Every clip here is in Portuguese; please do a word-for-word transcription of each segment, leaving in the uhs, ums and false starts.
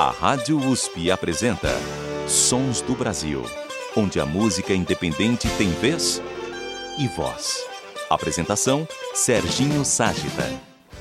A Rádio U S P apresenta Sons do Brasil, onde a música independente tem vez e voz. Apresentação, Serginho Ságita.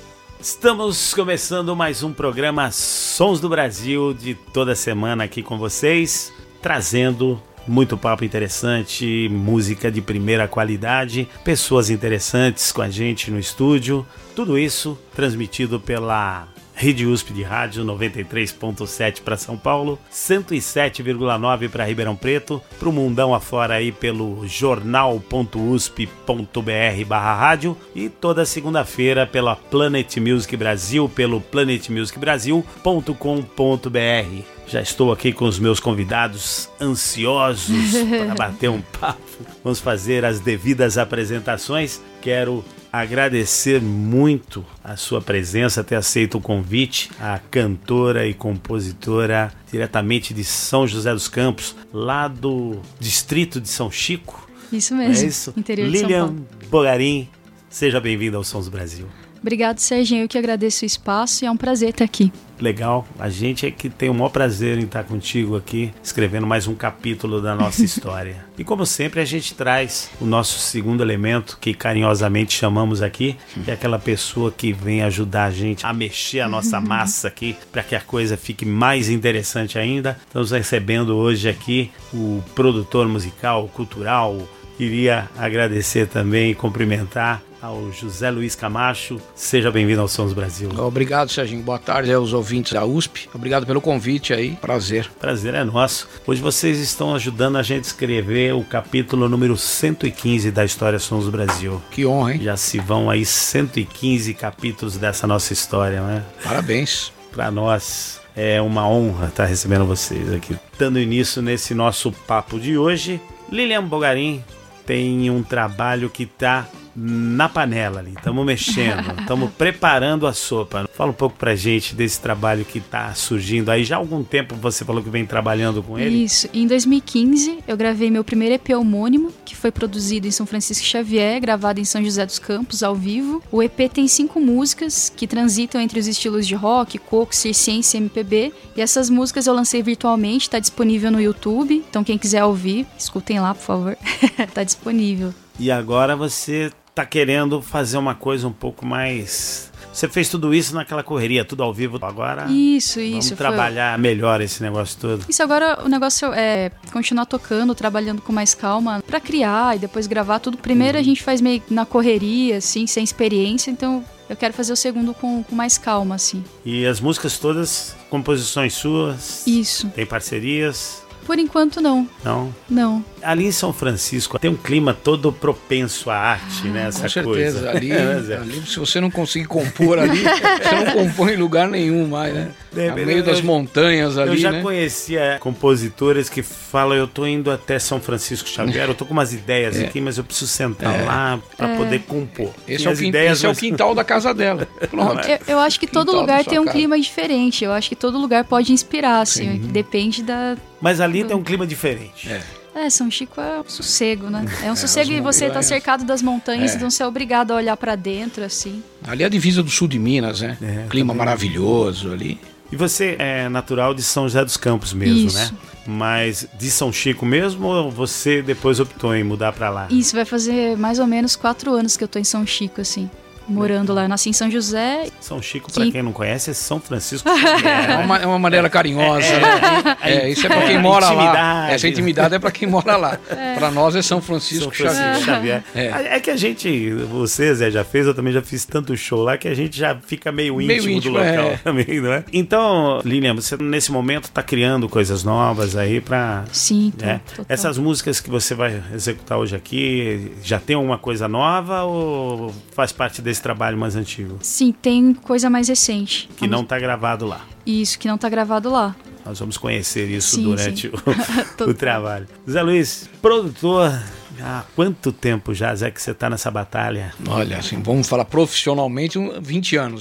Estamos começando mais um programa Sons do Brasil de toda semana aqui com vocês, trazendo muito papo interessante, música de primeira qualidade, pessoas interessantes com a gente no estúdio, tudo isso transmitido pela Rede U S P de Rádio, noventa e três ponto sete para São Paulo, cento e sete vírgula nove para Ribeirão Preto, para o mundão afora aí pelo jornal ponto usp ponto br barra rádio e toda segunda-feira pela Planet Music Brasil, pelo planet music brasil ponto com ponto br. Já estou aqui com os meus convidados ansiosos para bater um papo. Vamos fazer as devidas apresentações. Quero agradecer muito a sua presença, ter aceito o convite, a cantora e compositora diretamente de São José dos Campos, lá do distrito de São Chico. Isso mesmo, é isso? Interior de São Lilian Paulo. Bogarin, seja bem-vinda ao Sons do Brasil. Obrigado, Serginho, eu que agradeço o espaço e é um prazer estar aqui. Legal, a gente é que tem o maior prazer em estar contigo aqui, escrevendo mais um capítulo da nossa história. E como sempre, a gente traz o nosso segundo elemento, que carinhosamente chamamos aqui, que é aquela pessoa que vem ajudar a gente a mexer a nossa massa aqui, para que a coisa fique mais interessante ainda. Estamos recebendo hoje aqui o produtor musical, cultural. Queria agradecer também e cumprimentar ao José Luiz Camacho. Seja bem-vindo ao Sons Brasil. Obrigado, Serginho. Boa tarde aos ouvintes da U S P. Obrigado pelo convite aí. Prazer. Prazer é nosso. Hoje vocês estão ajudando a gente a escrever o capítulo número cento e quinze da História Sons do Brasil. Que honra, hein? Já se vão aí cento e quinze capítulos dessa nossa história, né? Parabéns. Para nós é uma honra estar recebendo vocês aqui. Dando início nesse nosso papo de hoje, Lilian Bogarin tem um trabalho que está na panela ali, estamos mexendo, estamos preparando a sopa. Fala um pouco pra gente desse trabalho que tá surgindo aí. Já há algum tempo você falou que vem trabalhando com ele? Isso, em dois mil e quinze eu gravei meu primeiro E P homônimo, que foi produzido em São Francisco Xavier, gravado em São José dos Campos, ao vivo. O E P tem cinco músicas que transitam entre os estilos de rock, coco, circense e M P B. E essas músicas eu lancei virtualmente, tá disponível no YouTube, então quem quiser ouvir, escutem lá, por favor. Tá disponível. E agora você tá querendo fazer uma coisa um pouco mais... Você fez tudo isso naquela correria, tudo ao vivo. Agora isso, vamos isso, trabalhar foi... melhor esse negócio todo. Isso, agora o negócio é continuar tocando, trabalhando com mais calma pra criar e depois gravar tudo. Primeiro uhum. a gente faz meio na correria, assim, sem experiência, então eu quero fazer o segundo com, com mais calma, assim. E as músicas todas, composições suas? Isso. Tem parcerias? Por enquanto, não. Não? Não. Ali em São Francisco tem um clima todo propenso à arte, né? Essa Com certeza. Coisa. Ali, ali, se você não conseguir compor ali, você não compõe em lugar nenhum mais, né? É, no meio das eu, montanhas ali, Eu já né? conhecia compositores que falam, eu tô indo até São Francisco Xavier, eu tô com umas ideias é. aqui, mas eu preciso sentar é. lá pra é. poder compor. Esse, é o, quintal, ideias, esse mas... é o quintal da casa dela. Pronto. Eu, eu acho que todo lugar tem um casa. clima diferente. Eu acho que todo lugar pode inspirar, assim. Sim. Depende da... Mas ali tem um clima diferente. É. É, São Chico é um sossego, né? É um sossego é, e você tá cercado das montanhas, é. então você é obrigado a olhar pra dentro, assim. Ali é a divisa do sul de Minas, né? É, clima também. Maravilhoso ali. E você é natural de São José dos Campos mesmo, Isso. né? Mas de São Chico mesmo ou você depois optou em mudar pra lá? Isso, vai fazer mais ou menos quatro anos que eu tô em São Chico, assim. Morando lá, eu nasci em São José. São Chico, pra que... quem não conhece, é São Francisco Xavier. É uma, é uma maneira carinhosa. É, é, isso é pra quem é, mora lá. Essa intimidade é pra quem mora lá. É. Pra nós é São Francisco, São Francisco Xavier. Xavier. É. é que a gente, você, Zé, já fez, eu também já fiz tanto show lá que a gente já fica meio íntimo, meio íntimo do local é. também, não é? Então, Lilian, você nesse momento tá criando coisas novas aí pra... Sim, né? tô, tô, tô. Essas músicas que você vai executar hoje aqui, já tem alguma coisa nova ou faz parte desse trabalho mais antigo? Sim, tem coisa mais recente. Que não tá gravado lá. Isso, que não tá gravado lá. Nós vamos conhecer isso sim, sim. durante o, o trabalho. Zé Luiz, produtor, há quanto tempo já, Zé, que você tá nessa batalha? Olha, assim, vamos falar profissionalmente, vinte anos já.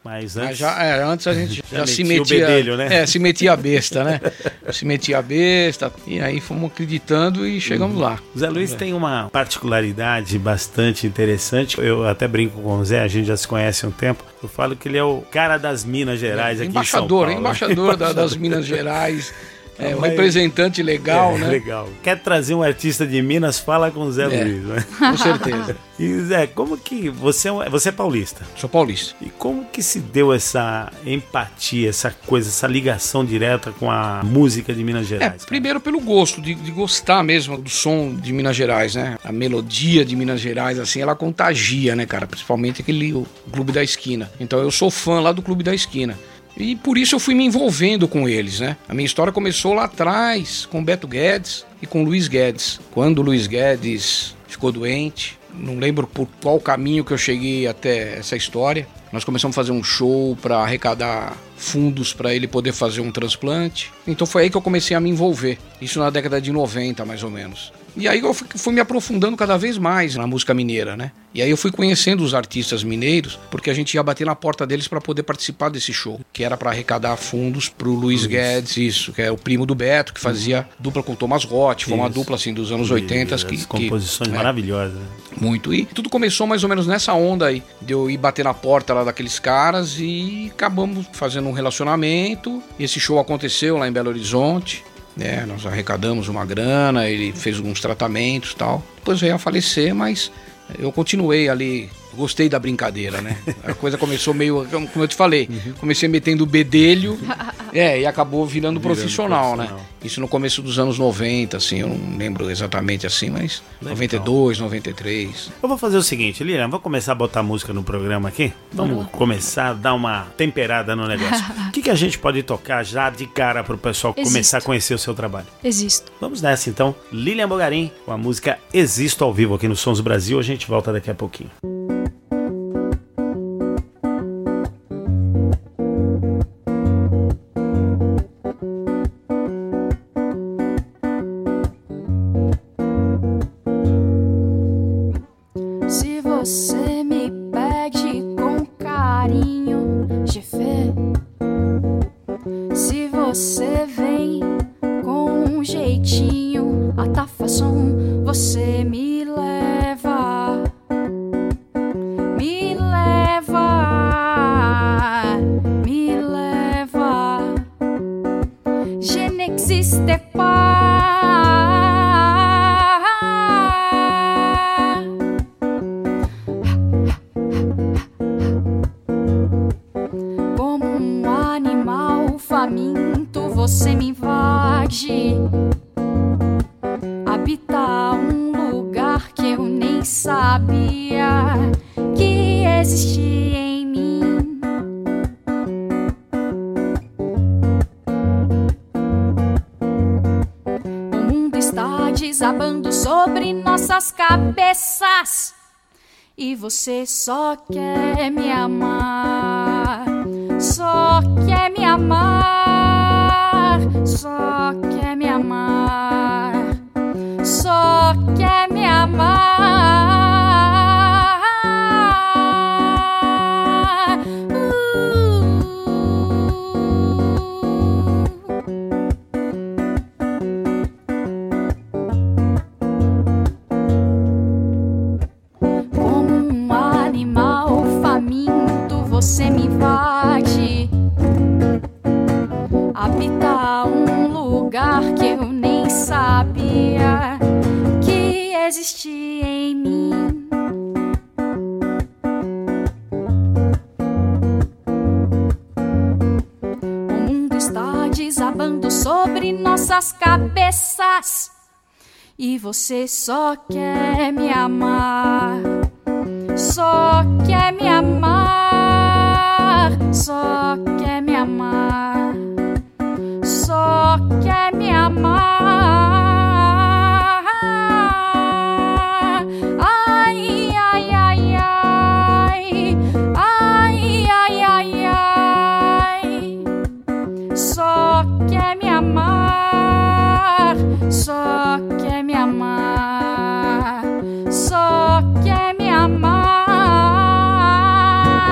Mas antes, Mas já, é, antes a gente já, já se metia metia... o bedelho, né? É, se metia a besta, né? Se metia a besta, e aí fomos acreditando e chegamos uhum. lá. O Zé Luiz é. tem uma particularidade bastante interessante. Eu até brinco com o Zé, a gente já se conhece há um tempo. Eu falo que ele é o cara das Minas Gerais é, aqui em São Paulo. Embaixador, embaixador das Minas Gerais. É, um representante legal, é, né? Legal. Quer trazer um artista de Minas, fala com o Zé é, Luiz, né? Com certeza. E Zé, como que... Você é, você é paulista? Sou paulista. E como que se deu essa empatia, essa coisa, essa ligação direta com a música de Minas Gerais? É, primeiro pelo gosto, de, de gostar mesmo do som de Minas Gerais, né? A melodia de Minas Gerais, assim, ela contagia, né, cara? Principalmente aquele o Clube da Esquina. Então eu sou fã lá do Clube da Esquina. E por isso eu fui me envolvendo com eles, né? A minha história começou lá atrás, com Beto Guedes e com Luiz Guedes. Quando o Luiz Guedes ficou doente, não lembro por qual caminho que eu cheguei até essa história. Nós começamos a fazer um show para arrecadar fundos para ele poder fazer um transplante. Então foi aí que eu comecei a me envolver. Isso na década de noventa, mais ou menos. E aí eu fui, fui me aprofundando cada vez mais na música mineira, né? E aí eu fui conhecendo os artistas mineiros, porque a gente ia bater na porta deles para poder participar desse show, que era para arrecadar fundos pro Luiz Guedes, isso, que é o primo do Beto, que fazia dupla com o Thomas Roth, foi uma dupla assim dos anos oitenta. Que, que, composições que, maravilhosas. É, muito. E tudo começou mais ou menos nessa onda aí, de eu ir bater na porta lá daqueles caras e acabamos fazendo um relacionamento. Esse show aconteceu lá em Belo Horizonte. É, nós arrecadamos uma grana, ele fez alguns tratamentos e tal. Depois veio a falecer, mas eu continuei ali, gostei da brincadeira, né? A coisa começou meio, como eu te falei, uhum. comecei metendo o bedelho, é, e acabou virando, virando profissional, profissional, né? Isso no começo dos anos noventa, assim, eu não lembro exatamente assim, mas legal. noventa e dois, noventa e três. Eu vou fazer o seguinte, Lilian, vamos começar a botar música no programa aqui? Vamos uhum. começar a dar uma temperada no negócio. O que, que a gente pode tocar já de cara para o pessoal Existo. começar a conhecer o seu trabalho? Existo. Vamos nessa então. Lilian Bogarin, com a música Existo ao vivo aqui no Sons do Brasil. A gente volta daqui a pouquinho. Você me pede com carinho, je fais. Se você vem com um jeitinho, a ta façon, você me leva, me leva, me leva. Je n'existe pas. Você me invade, habita um lugar que eu nem sabia que existia em mim. O mundo está desabando sobre nossas cabeças e você só quer me amar, só quer me amar. Só quer me amar, só quer me amar. Uh. Como um animal faminto, você me invade, habita um lugar que eu nem sabia que existia em mim. O mundo está desabando sobre nossas cabeças e você só quer me amar, só quer me amar, só quer me amar. Só quer me amar. Ai, ai, ai, ai. Ai, ai, ai, ai. Só quer me amar. Só quer me amar. Só quer me amar.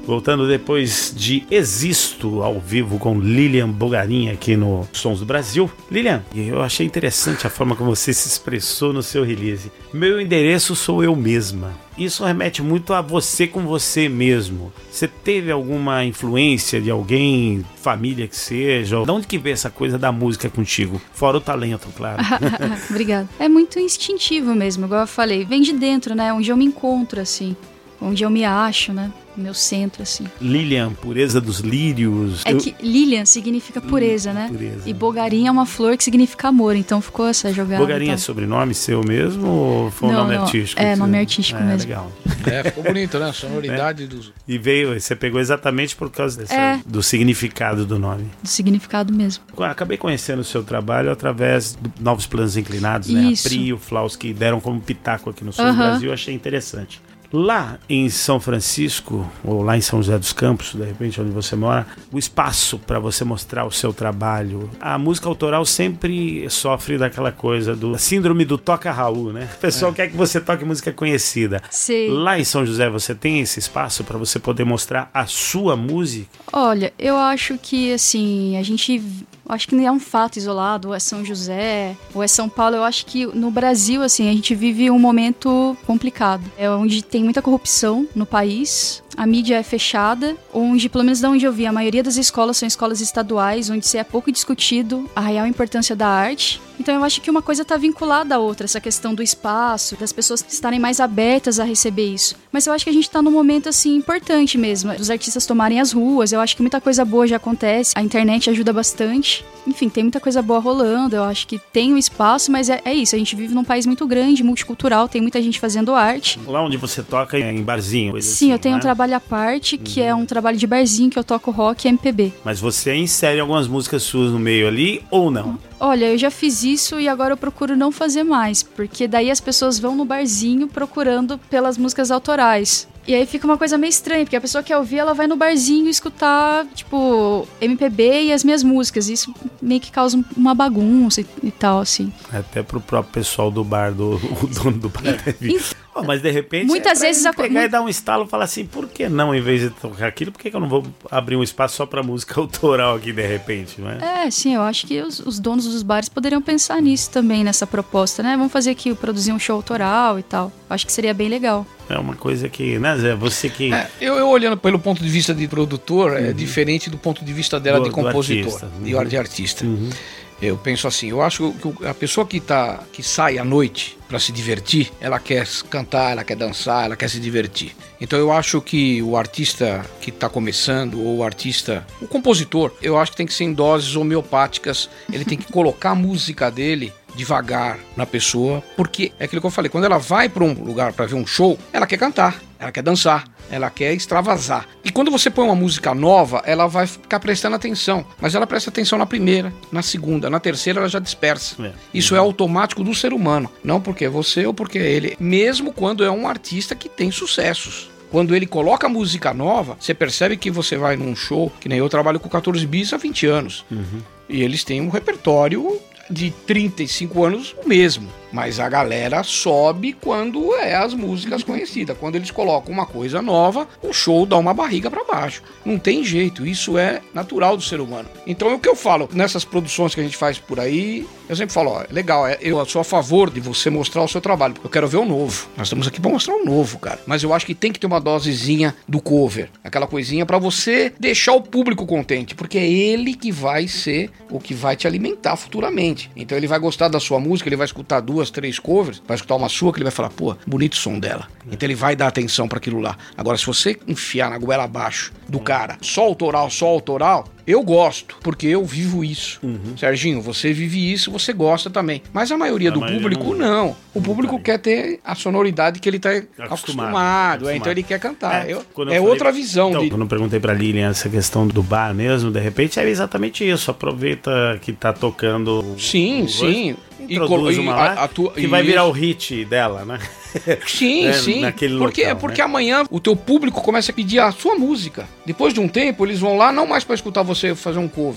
Voltando depois de Existo ao vivo com Lilian Bogarin aqui no Sons do Brasil. Lilian, eu achei interessante a forma como você se expressou no seu release. Meu endereço sou eu mesma. Isso remete muito a você com você mesmo. Você teve alguma influência de alguém, família que seja? De onde que veio essa coisa da música contigo? Fora o talento, claro. Obrigada. É muito instintivo mesmo, igual eu falei. Vem de dentro, né? Onde eu me encontro, assim. Onde eu me acho, né? Meu centro, assim. Lilian, pureza dos lírios. É eu... que Lilian significa pureza, hum, né? Pureza. E Bogarin é uma flor que significa amor, então ficou essa jogada. Bogarin então. É sobrenome seu mesmo ou foi um não, nome não. artístico? É, nome artístico é, mesmo. Legal. É, ficou bonito, né? A sonoridade é. dos... E veio, você pegou exatamente por causa desse, é. do significado do nome. Do significado mesmo. Acabei conhecendo o seu trabalho através do Novos Planos Inclinados, Isso. né? A Pri e o Flaus que deram como pitaco aqui no Sul uh-huh. do Brasil, eu achei interessante. Lá em São Francisco, ou lá em São José dos Campos, de repente, onde você mora, o espaço para você mostrar o seu trabalho. A música autoral sempre sofre daquela coisa do síndrome do toca Raul, né? O pessoal é. quer que você toque música conhecida. Sim. Lá em São José você tem esse espaço para você poder mostrar a sua música? Olha, eu acho que, assim, a gente... Acho que não é um fato isolado, ou é São José, ou é São Paulo. Eu acho que no Brasil, assim, a gente vive um momento complicado. É onde tem muita corrupção no país, a mídia é fechada, onde, pelo menos da onde eu vi, a maioria das escolas são escolas estaduais, onde se é pouco discutido a real importância da arte. Então eu acho que uma coisa está vinculada à outra, essa questão do espaço, das pessoas estarem mais abertas a receber isso. Mas eu acho que a gente está num momento, assim, importante mesmo, dos artistas tomarem as ruas. Eu acho que muita coisa boa já acontece, a internet ajuda bastante. Enfim, tem muita coisa boa rolando, eu acho que tem um espaço, mas é, é isso, a gente vive num país muito grande, multicultural, tem muita gente fazendo arte. Lá onde você toca é em barzinho? Sim, assim, eu tenho né? um trabalho à parte, que uhum. é um trabalho de barzinho, que eu toco rock e M P B. Mas você insere algumas músicas suas no meio ali, ou não? Olha, eu já fiz isso e agora eu procuro não fazer mais, porque daí as pessoas vão no barzinho procurando pelas músicas autorais. E aí fica uma coisa meio estranha, porque a pessoa que quer ouvir, ela vai no barzinho escutar, tipo, M P B e as minhas músicas. Isso meio que causa uma bagunça e, e tal, assim. Até pro próprio pessoal do bar, do, o dono do bar. E, oh, mas de repente, muitas é vezes ele a... pegar e dar um estalo e falar assim, por que não, em vez de tocar aquilo, por que, que eu não vou abrir um espaço só pra música autoral aqui, de repente, não é? É, sim, eu acho que os, os donos dos bares poderiam pensar nisso também, nessa proposta, né? Vamos fazer aqui, produzir um show autoral e tal. Acho que seria bem legal. É uma coisa que, né, Zé, você que... É, eu, eu olhando pelo ponto de vista de produtor, uhum. é diferente do ponto de vista dela do, de compositor e uhum. de artista. Uhum. Eu penso assim, eu acho que a pessoa que, tá, que sai à noite para se divertir, ela quer cantar, ela quer dançar, ela quer se divertir. Então eu acho que o artista que está começando, ou o artista, o compositor, eu acho que tem que ser em doses homeopáticas, ele tem que colocar a música dele devagar na pessoa, porque é aquilo que eu falei, quando ela vai para um lugar para ver um show, ela quer cantar, ela quer dançar, ela quer extravasar. E quando você põe uma música nova, ela vai ficar prestando atenção, mas ela presta atenção na primeira, na segunda, na terceira ela já dispersa. É. Isso é automático do ser humano, não porque é você ou porque é ele, mesmo quando é um artista que tem sucessos. Quando ele coloca música nova, você percebe que você vai num show, que nem eu trabalho com quatorze bis há vinte anos, uhum. e eles têm um repertório de trinta e cinco anos o mesmo, mas a galera sobe quando é as músicas conhecidas. Quando eles colocam uma coisa nova, o show dá uma barriga para baixo. Não tem jeito, isso é natural do ser humano. Então é o que eu falo, nessas produções que a gente faz por aí, eu sempre falo, ó, legal, eu sou a favor de você mostrar o seu trabalho, porque eu quero ver o novo. Nós estamos aqui para mostrar o novo, cara. Mas eu acho que tem que ter uma dosezinha do cover, aquela coisinha para você deixar o público contente, porque é ele que vai ser o que vai te alimentar futuramente. Então ele vai gostar da sua música, ele vai escutar duas, três covers, vai escutar uma sua que ele vai falar, pô, bonito o som dela. Então ele vai dar atenção para aquilo lá. Agora, se você enfiar na goela abaixo do cara, só autoral, só autoral, eu gosto, porque eu vivo isso. Uhum. Serginho, você vive isso, você gosta também. Mas a maioria a do maioria público, não. não. O público não quer ter a sonoridade que ele tá acostumado. acostumado, acostumado. É, então ele quer cantar. É, eu, é falei, outra visão. Então, de... Quando eu perguntei pra Lilian essa questão do bar mesmo, de repente é exatamente isso. Aproveita que tá tocando... Sim, o sim. Introduz e, uma a, lá, a tua, que vai virar o hit dela, né? Sim, é, sim. Naquele porque local, porque né? amanhã o teu público começa a pedir a sua música. Depois de um tempo, eles vão lá não mais para escutar você fazer um cover.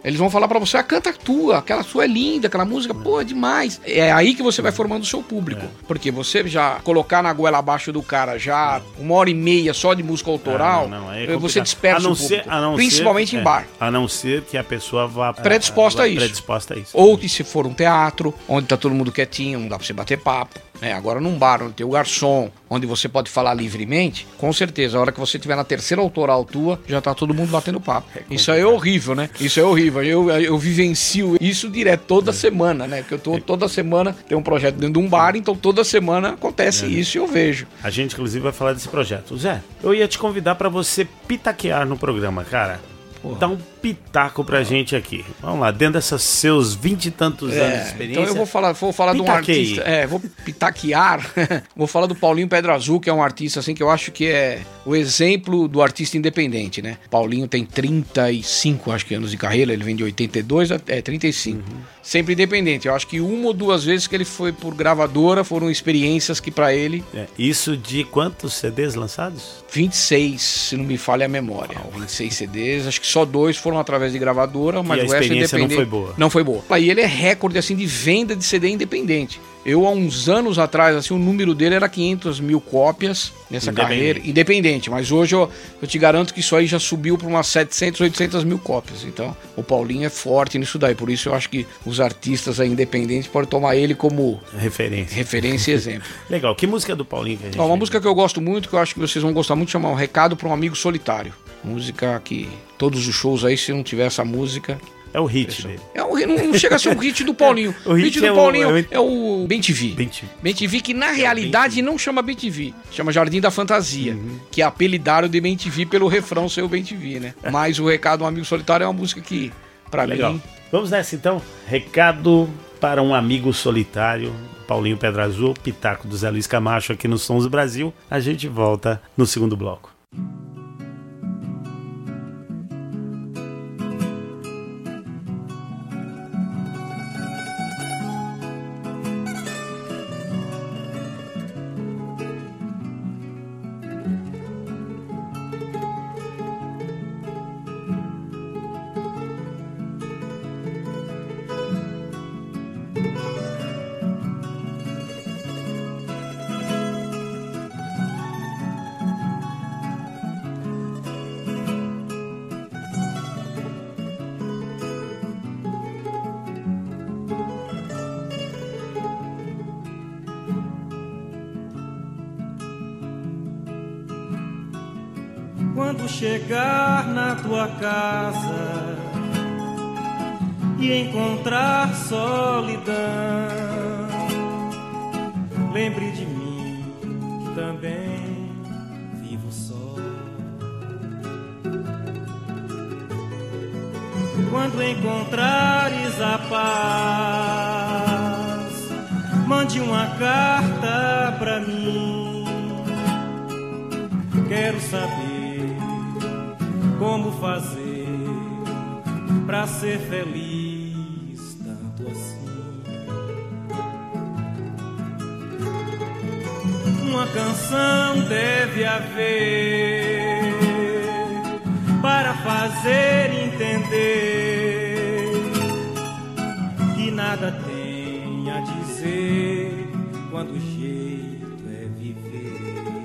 Eles vão falar pra você, ah, canta a tua, aquela sua é linda, aquela música, pô, é demais. É aí que você vai formando o seu público. É. Porque você já colocar na goela abaixo do cara já uma hora e meia só de música autoral, não, não, não. É você dispersa o público. Ser, principalmente ser, em bar. É, a não ser que a pessoa vá predisposta a, a, a, a isso. Predisposta a isso. Ou que se for um teatro, onde tá todo mundo quietinho, não dá pra você bater papo. É, agora num bar onde tem o garçom, onde você pode falar livremente, com certeza, a hora que você estiver na terceira autoral tua, já tá todo mundo batendo papo. É isso aí é horrível, né? Isso é horrível. Eu, eu vivencio isso direto toda é. semana, né? Porque eu tô toda semana, tem um projeto dentro de um bar, então toda semana acontece é. isso e eu vejo. A gente, inclusive, vai falar desse projeto. Zé, eu ia te convidar pra você pitaquear no programa, cara. Porra. Dá um pitaco pra gente aqui. Vamos lá, dentro desses seus vinte e tantos é, anos de experiência. Então eu vou falar, vou falar de um artista. É, vou pitaquear. Vou falar do Paulinho Pedra Azul, que é um artista assim que eu acho que é o exemplo do artista independente, né? Paulinho tem trinta e cinco, acho que anos de carreira, ele vem de oitenta e dois, é trinta e cinco. Uhum. Sempre independente. Eu acho que uma ou duas vezes que ele foi por gravadora foram experiências que pra ele... É, isso de quantos C Ds lançados? vinte e seis, se não me falha a memória. Oh. vinte e seis C Ds, acho que só dois foram através de gravadora, mas e o resto independente. Não foi boa. Não foi boa. E ele é recorde assim de venda de C D independente. Eu, há uns anos atrás, assim, o número dele era quinhentas mil cópias nessa carreira, independente. Mas hoje eu, eu te garanto que isso aí já subiu para umas setecentas, oitocentas mil cópias. Então, o Paulinho é forte nisso daí. Por isso eu acho que os artistas aí independentes podem tomar ele como referência, referência e exemplo. Legal. Que música é do Paulinho que a gente Ó, uma música que eu gosto muito, que eu acho que vocês vão gostar muito, chama Um Recado para um Amigo Solitário. Música que todos os shows aí, se não tiver essa música... É o hit dele. É um, não, não chega a ser um hit do Paulinho. o hit, hit do é Paulinho o, é, é o B M T V. B M T V. B M T V que na é realidade não chama B M T V, chama Jardim da Fantasia, uhum. que é apelidaram de B M T V pelo refrão ser o B M T V, né? Mas o Recado Um Amigo Solitário é uma música que, pra Legal. mim... Vamos nessa então. Recado para um Amigo Solitário, Paulinho Pedra Azul, pitaco do Zé Luiz Camacho aqui no Sons do Brasil. A gente volta no segundo bloco. Quando chegar na tua casa e encontrar solidão, lembre de mim, que também vivo só. Quando encontrares a paz, mande uma carta pra mim. Quero saber como fazer pra ser feliz tanto assim. Uma canção deve haver para fazer entender que nada tem a dizer quando o jeito é viver.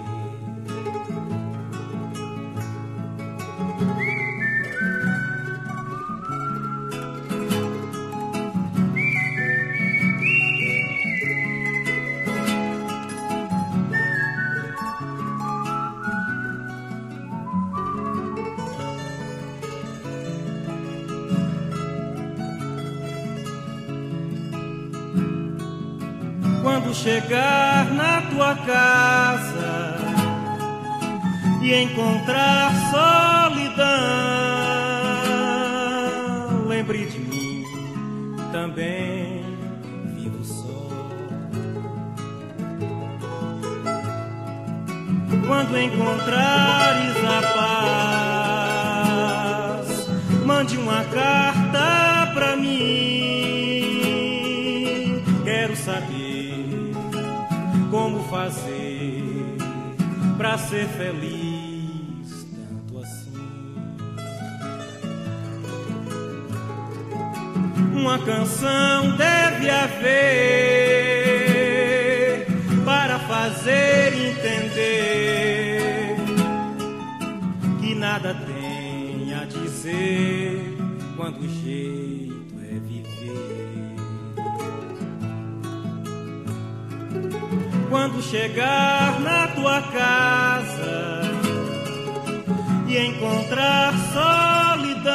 Quando chegar na tua casa e encontrar solidão, lembre de mim, também vivo só. Quando encontrares a paz, mande uma carta pra mim. Quero saber como fazer pra ser feliz tanto assim. uma canção deve haver para fazer entender que nada tem a dizer quando o jeito é viver. Quando chegar na tua casa e encontrar solidão,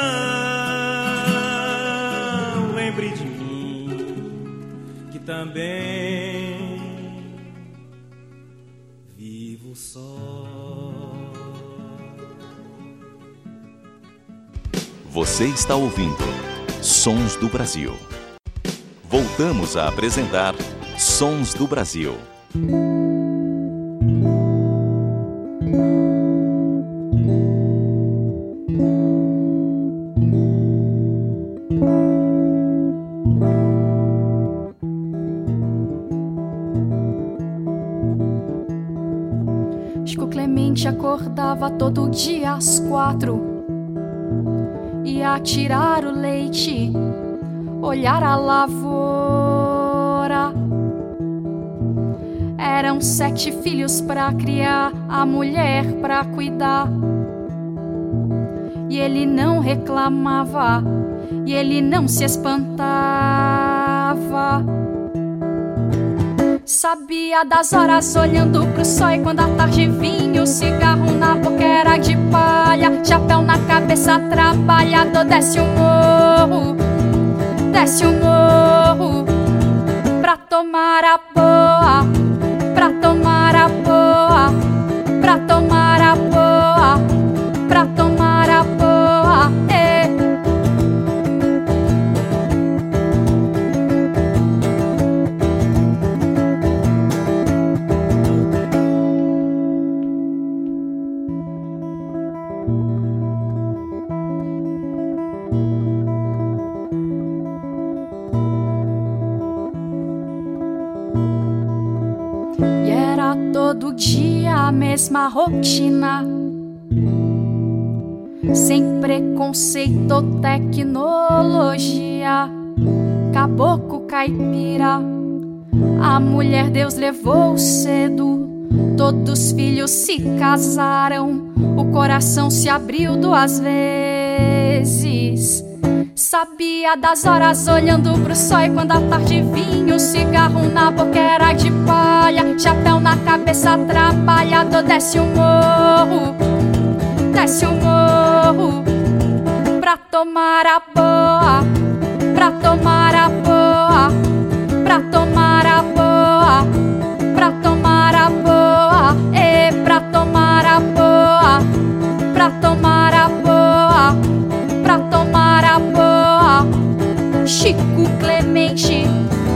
lembre de mim, que também vivo só. Você está ouvindo Sons do Brasil. Voltamos a apresentar Sons do Brasil. Chico Clemente acordava todo dia às quatro, ia tirar o leite, olhar a lavoura. Eram sete filhos pra criar, a mulher pra cuidar. E ele não reclamava, e ele não se espantava. Sabia das horas olhando pro sol, e quando a tarde vinha o cigarro na boca era de palha. Chapéu na cabeça, trabalhador, desce o morro, desce o morro, pra tomar a boa, pra tomar a boa, pra tomar a boa, pra tomar a boa, eh. E era todo dia a mesma rotina, sem preconceito ou tecnologia. Caboclo caipira, a mulher Deus levou cedo. Todos os filhos se casaram, o coração se abriu duas vezes. Sabia das horas olhando pro sol, e quando a tarde vinha o cigarro na boca era de palha. Chapéu na cabeça, trabalhador, desce o morro, desce o morro, pra tomar a boa, pra tomar a boa, pra tomar a boa, pra tomar a boa, e pra tomar a boa, pra tomar a boa, pra tomar a boa. Chico Clemente.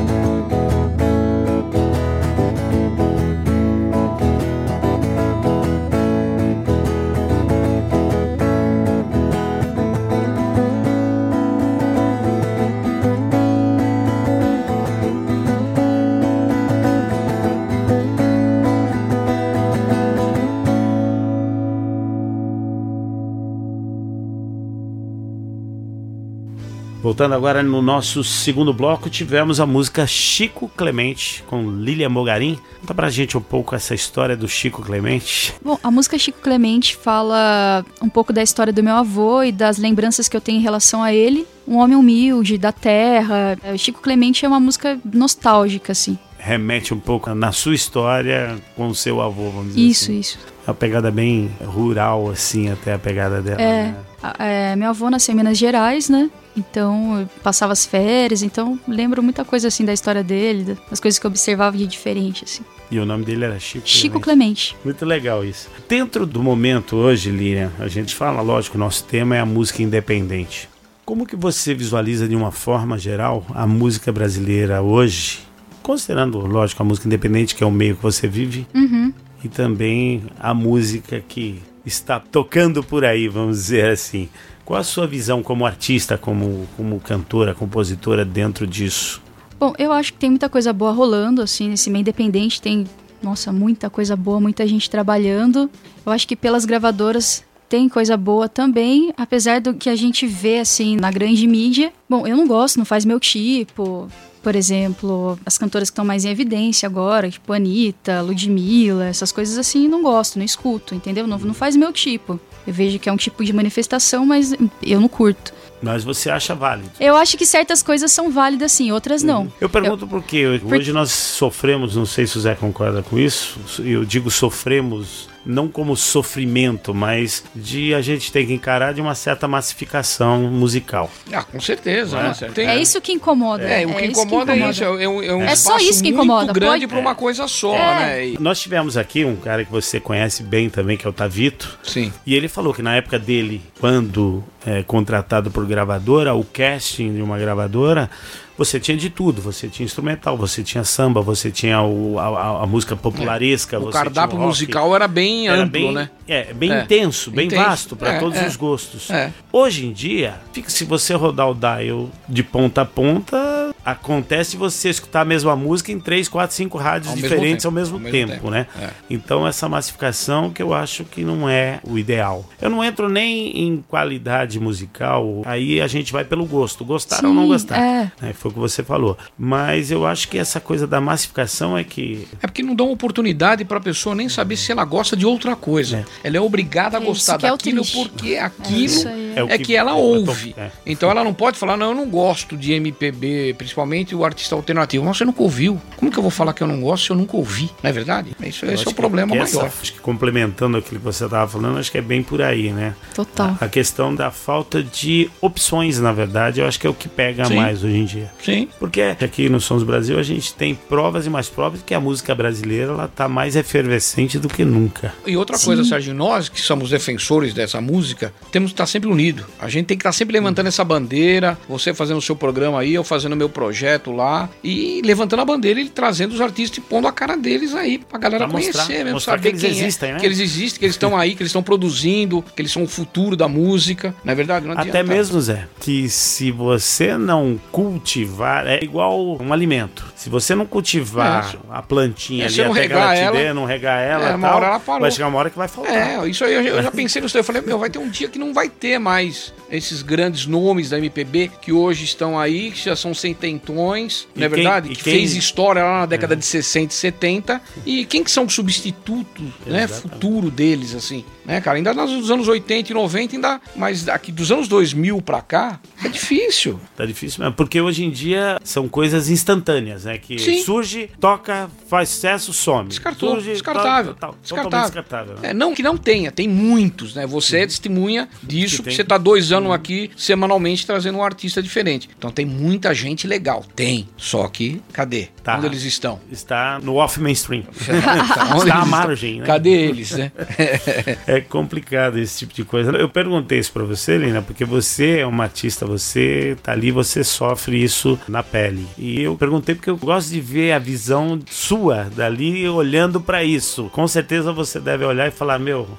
Voltando agora no nosso segundo bloco, tivemos a música Chico Clemente, com Lília Mogarim. Conta pra gente um pouco essa história do Chico Clemente. Bom, a música Chico Clemente fala um pouco da história do meu avô e das lembranças que eu tenho em relação a ele. Um homem humilde, da terra. Chico Clemente é uma música nostálgica, assim. Remete um pouco na sua história com o seu avô, vamos dizer isso, assim. Isso, isso. É uma pegada bem rural, assim, até a pegada dela. É, né? é, meu avô nasceu em Minas Gerais, né? Então, eu passava as férias, então lembro muita coisa, assim, da história dele, das coisas que eu observava de diferente, assim. E o nome dele era Chico Clemente. Chico Clemente. Muito legal isso. Dentro do momento hoje, Lília, a gente fala, lógico, o nosso tema é a música independente. Como que você visualiza, de uma forma geral, a música brasileira hoje, considerando, lógico, a música independente, que é o meio que você vive, uhum. e também a música que está tocando por aí, vamos dizer assim. Qual a sua visão como artista, como, como cantora, compositora dentro disso? Bom, eu acho que tem muita coisa boa rolando, assim, nesse meio independente tem, nossa, muita coisa boa, muita gente trabalhando. Eu acho que pelas gravadoras tem coisa boa também, apesar do que a gente vê, assim, na grande mídia. Bom, eu não gosto, não faz meu tipo. Por exemplo, as cantoras que estão mais em evidência agora, tipo Anitta, Ludmilla, essas coisas assim, não gosto, não escuto, entendeu? Não, não faz meu tipo. Eu vejo que é um tipo de manifestação, mas eu não curto. Mas você acha válido? Eu acho que certas coisas são válidas sim, outras não. Uhum. Eu pergunto eu... por quê. Hoje nós sofremos, não sei se o Zé concorda com isso, eu digo sofremos não como sofrimento, mas de a gente ter que encarar de uma certa massificação musical. Ah, com certeza. É, né? Tem... é isso que incomoda. É, o que, é incomoda, que incomoda é isso. É um, é um é espaço só isso que incomoda. muito grande Pode... para uma coisa só, é. né? E... Nós tivemos aqui um cara que você conhece bem também, que é o Tavito. Sim. E ele falou que na época dele, quando é, contratado por gravadora, o casting de uma gravadora, você tinha de tudo, você tinha instrumental, você tinha samba, você tinha o, a, a música popularesca. É. O você cardápio tinha o musical era bem era amplo, bem, né? É, bem é. intenso, bem intenso. vasto para é, todos é. os gostos. É. Hoje em dia, fica, se você rodar o dial de ponta a ponta, acontece você escutar a mesma música em três, quatro, cinco rádios ao diferentes mesmo ao mesmo, ao mesmo tempo, tempo, né? É. Então essa massificação que eu acho que não é o ideal. Eu não entro nem em qualidade musical, aí a gente vai pelo gosto, gostar Sim, ou não gostar. É. É, foi o que você falou. Mas eu acho que essa coisa da massificação é que... É porque não dá uma oportunidade para a pessoa nem saber se ela gosta de outra coisa. É. Ela é obrigada a é gostar que é daquilo triste. porque aquilo é, é, é que, que ela é, ouve. É. Então ela não pode falar, não, eu não gosto de M P B, principalmente o artista alternativo. Mas você nunca ouviu. Como que eu vou falar que eu não gosto se eu nunca ouvi? Não é verdade? Isso, esse é o problema que maior. Essa, acho que complementando aquilo que você estava falando, acho que é bem por aí, né? Total. A, a questão da falta de opções, na verdade, eu acho que é o que pega Sim. mais hoje em dia. Sim. Porque aqui no Sons do Brasil a gente tem provas e mais provas que a música brasileira ela tá mais efervescente do que nunca. E outra Sim. coisa, Sérgio, nós que somos defensores dessa música, temos que estar sempre unidos. A gente tem que estar sempre levantando essa bandeira, você fazendo o seu programa aí, eu fazendo o meu projeto lá, e levantando a bandeira e trazendo os artistas e pondo a cara deles aí, pra galera pra conhecer mostrar, mesmo, mostrar saber que eles quem existem, é, né? que eles existem, que eles estão aí, que eles estão produzindo, que eles são o futuro da música, não é verdade? Não Até mesmo, Zé, que se você não cultivar, é igual um alimento. Se você não cultivar é, a plantinha é, ali, se não até regar ela te ela, der, não regar ela, é, uma tal, hora ela parou. vai chegar uma hora que vai faltar. É, isso aí eu, eu já pensei no seu, eu falei, meu, vai ter um dia que não vai ter mais esses grandes nomes da M P B que hoje estão aí, que já são cententões, não é quem, verdade? Que quem... fez história lá na década é. de sessenta e setenta. E quem que são os substitutos, né, futuro deles, assim, né, cara? Ainda nos anos oitenta e noventa, ainda, mas aqui dos anos dois mil pra cá, é difícil. Tá difícil mesmo, porque hoje em dia são coisas instantâneas, né? Que Sim. surge, toca, faz sucesso, some. Descartou, surge, descartável. Tal, tal, descartável. descartável né? É, não que não tenha, tem muitos, né? Você é testemunha disso, que, que você tá dois anos aqui, semanalmente, trazendo um artista diferente. Então tem muita gente legal. Tem. Só que, cadê? Tá. Onde eles estão? Está no off-mainstream. tá, Está à margem, né? Cadê eles, né? É complicado esse tipo de coisa. Eu perguntei isso pra você, Lina, porque você é uma artista, você tá ali, você sofre isso na pele. E eu perguntei porque eu gosto de ver a visão sua dali olhando pra isso. Com certeza você deve olhar e falar, meu,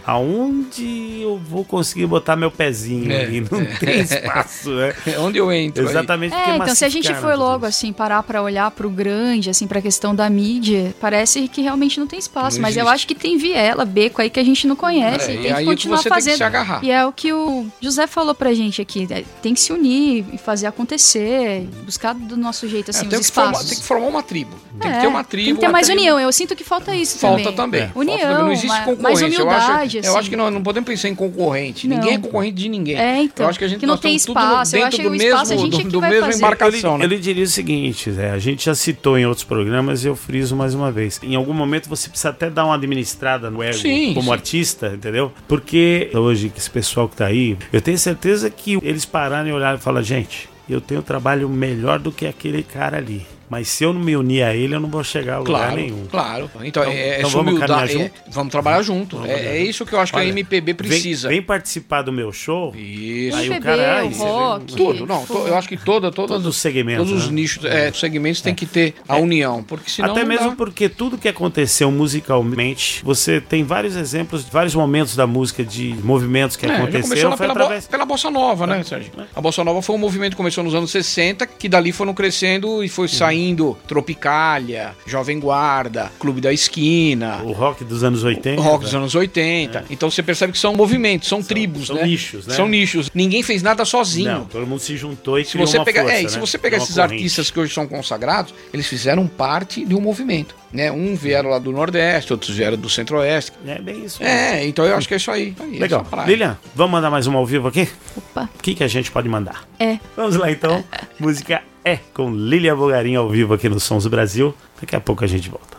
aonde eu vou conseguir botar meu pezinho é, ali? Não é, tem espaço, né? É onde eu entro. Exatamente. É, porque então se a gente for logo assim parar pra olhar pro grande, assim, pra questão da mídia, parece que realmente não tem espaço, não mas existe. Eu acho que tem viela, beco aí que a gente não conhece, É, e e tem aí que continuar você tem que fazendo. se agarrar. E é o que o José falou pra gente aqui, tem que se unir e fazer acontecer, buscar do nosso jeito assim é, os tem, que espaços. formar, tem que formar uma tribo. Tem é, que ter uma tribo. Tem que ter mais tribo... união, eu sinto que falta isso falta também. também. É. União, falta também. Não existe mais, concorrência. mais humildade, eu acho, assim. eu acho que nós não podemos pensar em concorrente. Não. Ninguém é concorrente de ninguém. É, então, eu acho que a gente que não nós tem estamos espaço, tudo eu dentro acho do que o mesmo, espaço a gente é que do vai mesmo fazer. embarcação, eu, né? eu lhe diria o seguinte, Zé, a gente já citou em outros programas e eu friso mais uma vez. Em algum momento você precisa até dar uma administrada no ego sim, como sim. artista, entendeu? Porque hoje, esse pessoal que tá aí, eu tenho certeza que eles pararem e olharem e falar, gente, eu tenho um trabalho melhor do que aquele cara ali. Mas se eu não me unir a ele, eu não vou chegar a lugar claro, nenhum. Claro, então, então, é, então é vamos caminhar é, junto? Vamos trabalhar junto. Vamos é, trabalhar é junto. isso que eu acho que Olha, a M P B precisa. Vem, vem participar do meu show. Isso. Aí M P B, o cara, o ai, rock, Tudo, não, to, eu acho que toda, toda, todos os segmentos, todos os né? nichos, é, os segmentos tem que ter a união, porque senão Até não mesmo dá. porque tudo que aconteceu musicalmente, você tem vários exemplos, vários momentos da música, de movimentos que É, já aconteceram. começou Foi pela, através... bo, pela Bossa Nova, né, Sérgio? A Bossa Nova foi um movimento que começou nos anos sessenta, que dali foram crescendo e foi saindo saindo Tropicália, Jovem Guarda, Clube da Esquina. O rock dos anos oitenta. O rock dos anos oitenta. É. Então você percebe que são movimentos, são, são tribos, são né? nichos, né? São nichos. Ninguém fez nada sozinho. Não, todo mundo se juntou e se criou você uma pegar, força, é, né? Se você pegar esses corrente. artistas que hoje são consagrados, eles fizeram parte de um movimento, né? Um vieram lá do Nordeste, outros vieram do Centro-Oeste. É bem isso. É, mesmo. Então eu acho que é isso aí. aí Legal. É Lilian, vamos mandar mais uma ao vivo aqui? Opa. O que, que a gente pode mandar? É. Vamos lá então. Música É, com Lilian Bogarin ao vivo aqui no Sons do Brasil. Daqui a pouco a gente volta.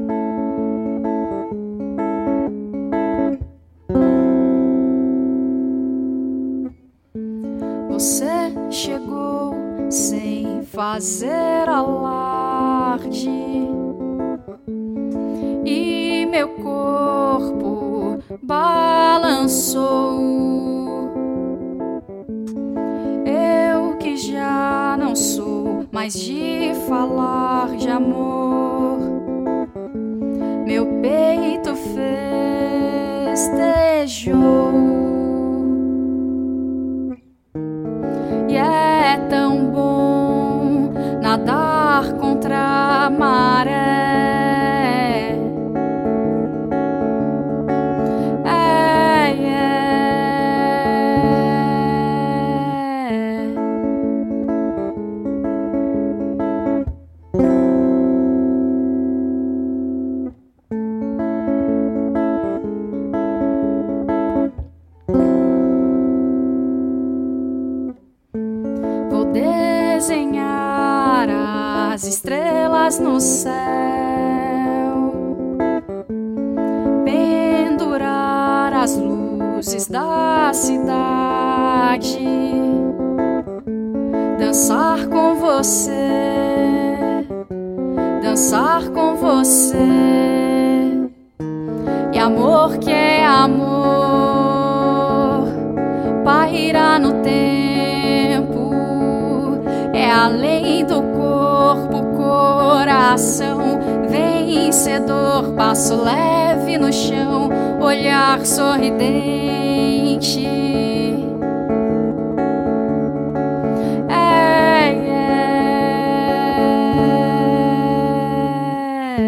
Você chegou sem fazer alarde e meu corpo balançou. Eu que já não sou mais de falar de amor, meu peito festejou. E é tão bom nadar contra a maré. É, é. Vou desenhar as estrelas no céu, pendurar as luzes da cidade, dançar com você, dançar com você. E amor que é amor, paira no tempo, é além do corpo, coração vencedor, passo leve no chão, olhar sorridente. É, é.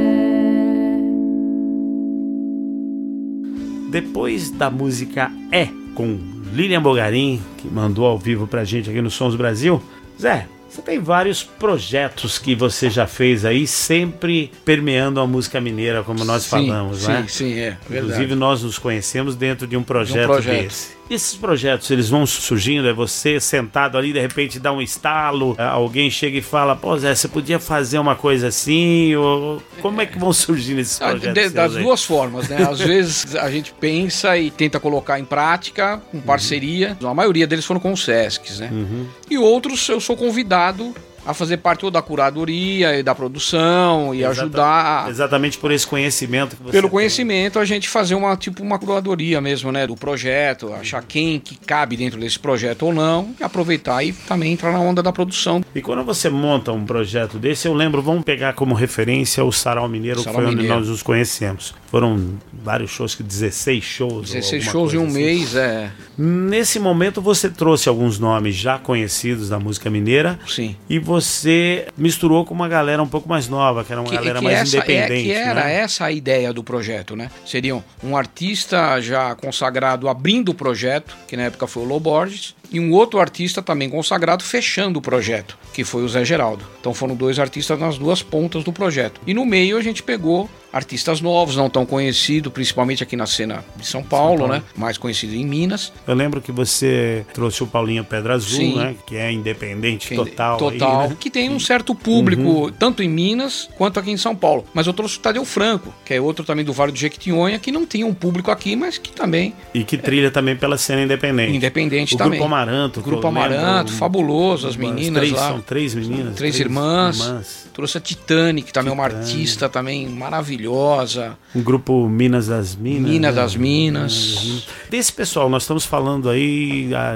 Depois da música É, com Lilian Bogarin, que mandou ao vivo pra gente aqui no Sons do Brasil. Zé, você tem vários projetos que você já fez aí, sempre permeando a música mineira, como nós sim, falamos, sim, né? Sim, sim, é verdade. Inclusive nós nos conhecemos dentro de um projeto, de um projeto. desse. Esses projetos, eles vão surgindo, é você sentado ali, de repente dá um estalo, alguém chega e fala, pô Zé, você podia fazer uma coisa assim, ou como é que vão surgindo esses projetos? De, das aí? Duas formas, né? Às vezes a gente pensa e tenta colocar em prática, com parceria, uhum. A maioria deles foram com os Sescs, né? Uhum. E outros eu sou convidado a fazer parte da curadoria e da produção e Exata, ajudar... Exatamente por esse conhecimento que você Pelo tem. conhecimento, a gente fazer uma, tipo, uma curadoria mesmo, né? Do projeto, achar quem que cabe dentro desse projeto ou não, e aproveitar e também entrar na onda da produção. E quando você monta um projeto desse, eu lembro, vamos pegar como referência o Sarau Mineiro, Sarau que foi Mineiro. Onde nós nos conhecemos. Foram vários shows, dezesseis shows. dezesseis shows em um assim. mês, é. Nesse momento você trouxe alguns nomes já conhecidos da música mineira. Sim. E você misturou com uma galera um pouco mais nova, que era uma que, galera que mais essa, independente. É, que era né? essa a ideia do projeto, né? Seriam um artista já consagrado abrindo o projeto, que na época foi o Lô Borges, e um outro artista também consagrado fechando o projeto, que foi o Zé Geraldo. Então foram dois artistas nas duas pontas do projeto. E no meio a gente pegou artistas novos, não tão conhecidos, principalmente aqui na cena de São Paulo, São Paulo. né? Mais conhecido em Minas. Eu lembro que você trouxe o Paulinho Pedra Azul, Sim. né? Que é independente que, total. Total. Aí, né? Que tem um certo público, uhum. tanto em Minas quanto aqui em São Paulo. Mas eu trouxe o Tadeu Franco, que é outro também do Vale do Jequitinhonha, que não tem um público aqui, mas que também... E que trilha é... também pela cena independente. Independente o também. Grupo Amaranto. O Grupo Amaranto, lembro, fabuloso, as meninas três, lá. São três meninas. Três, três irmãs. irmãs. Trouxe a Titane, que também Titane. é uma artista também maravilhosa. Um grupo Minas das Minas. Minas né? das Minas. Minas. Desse pessoal, nós estamos falando aí há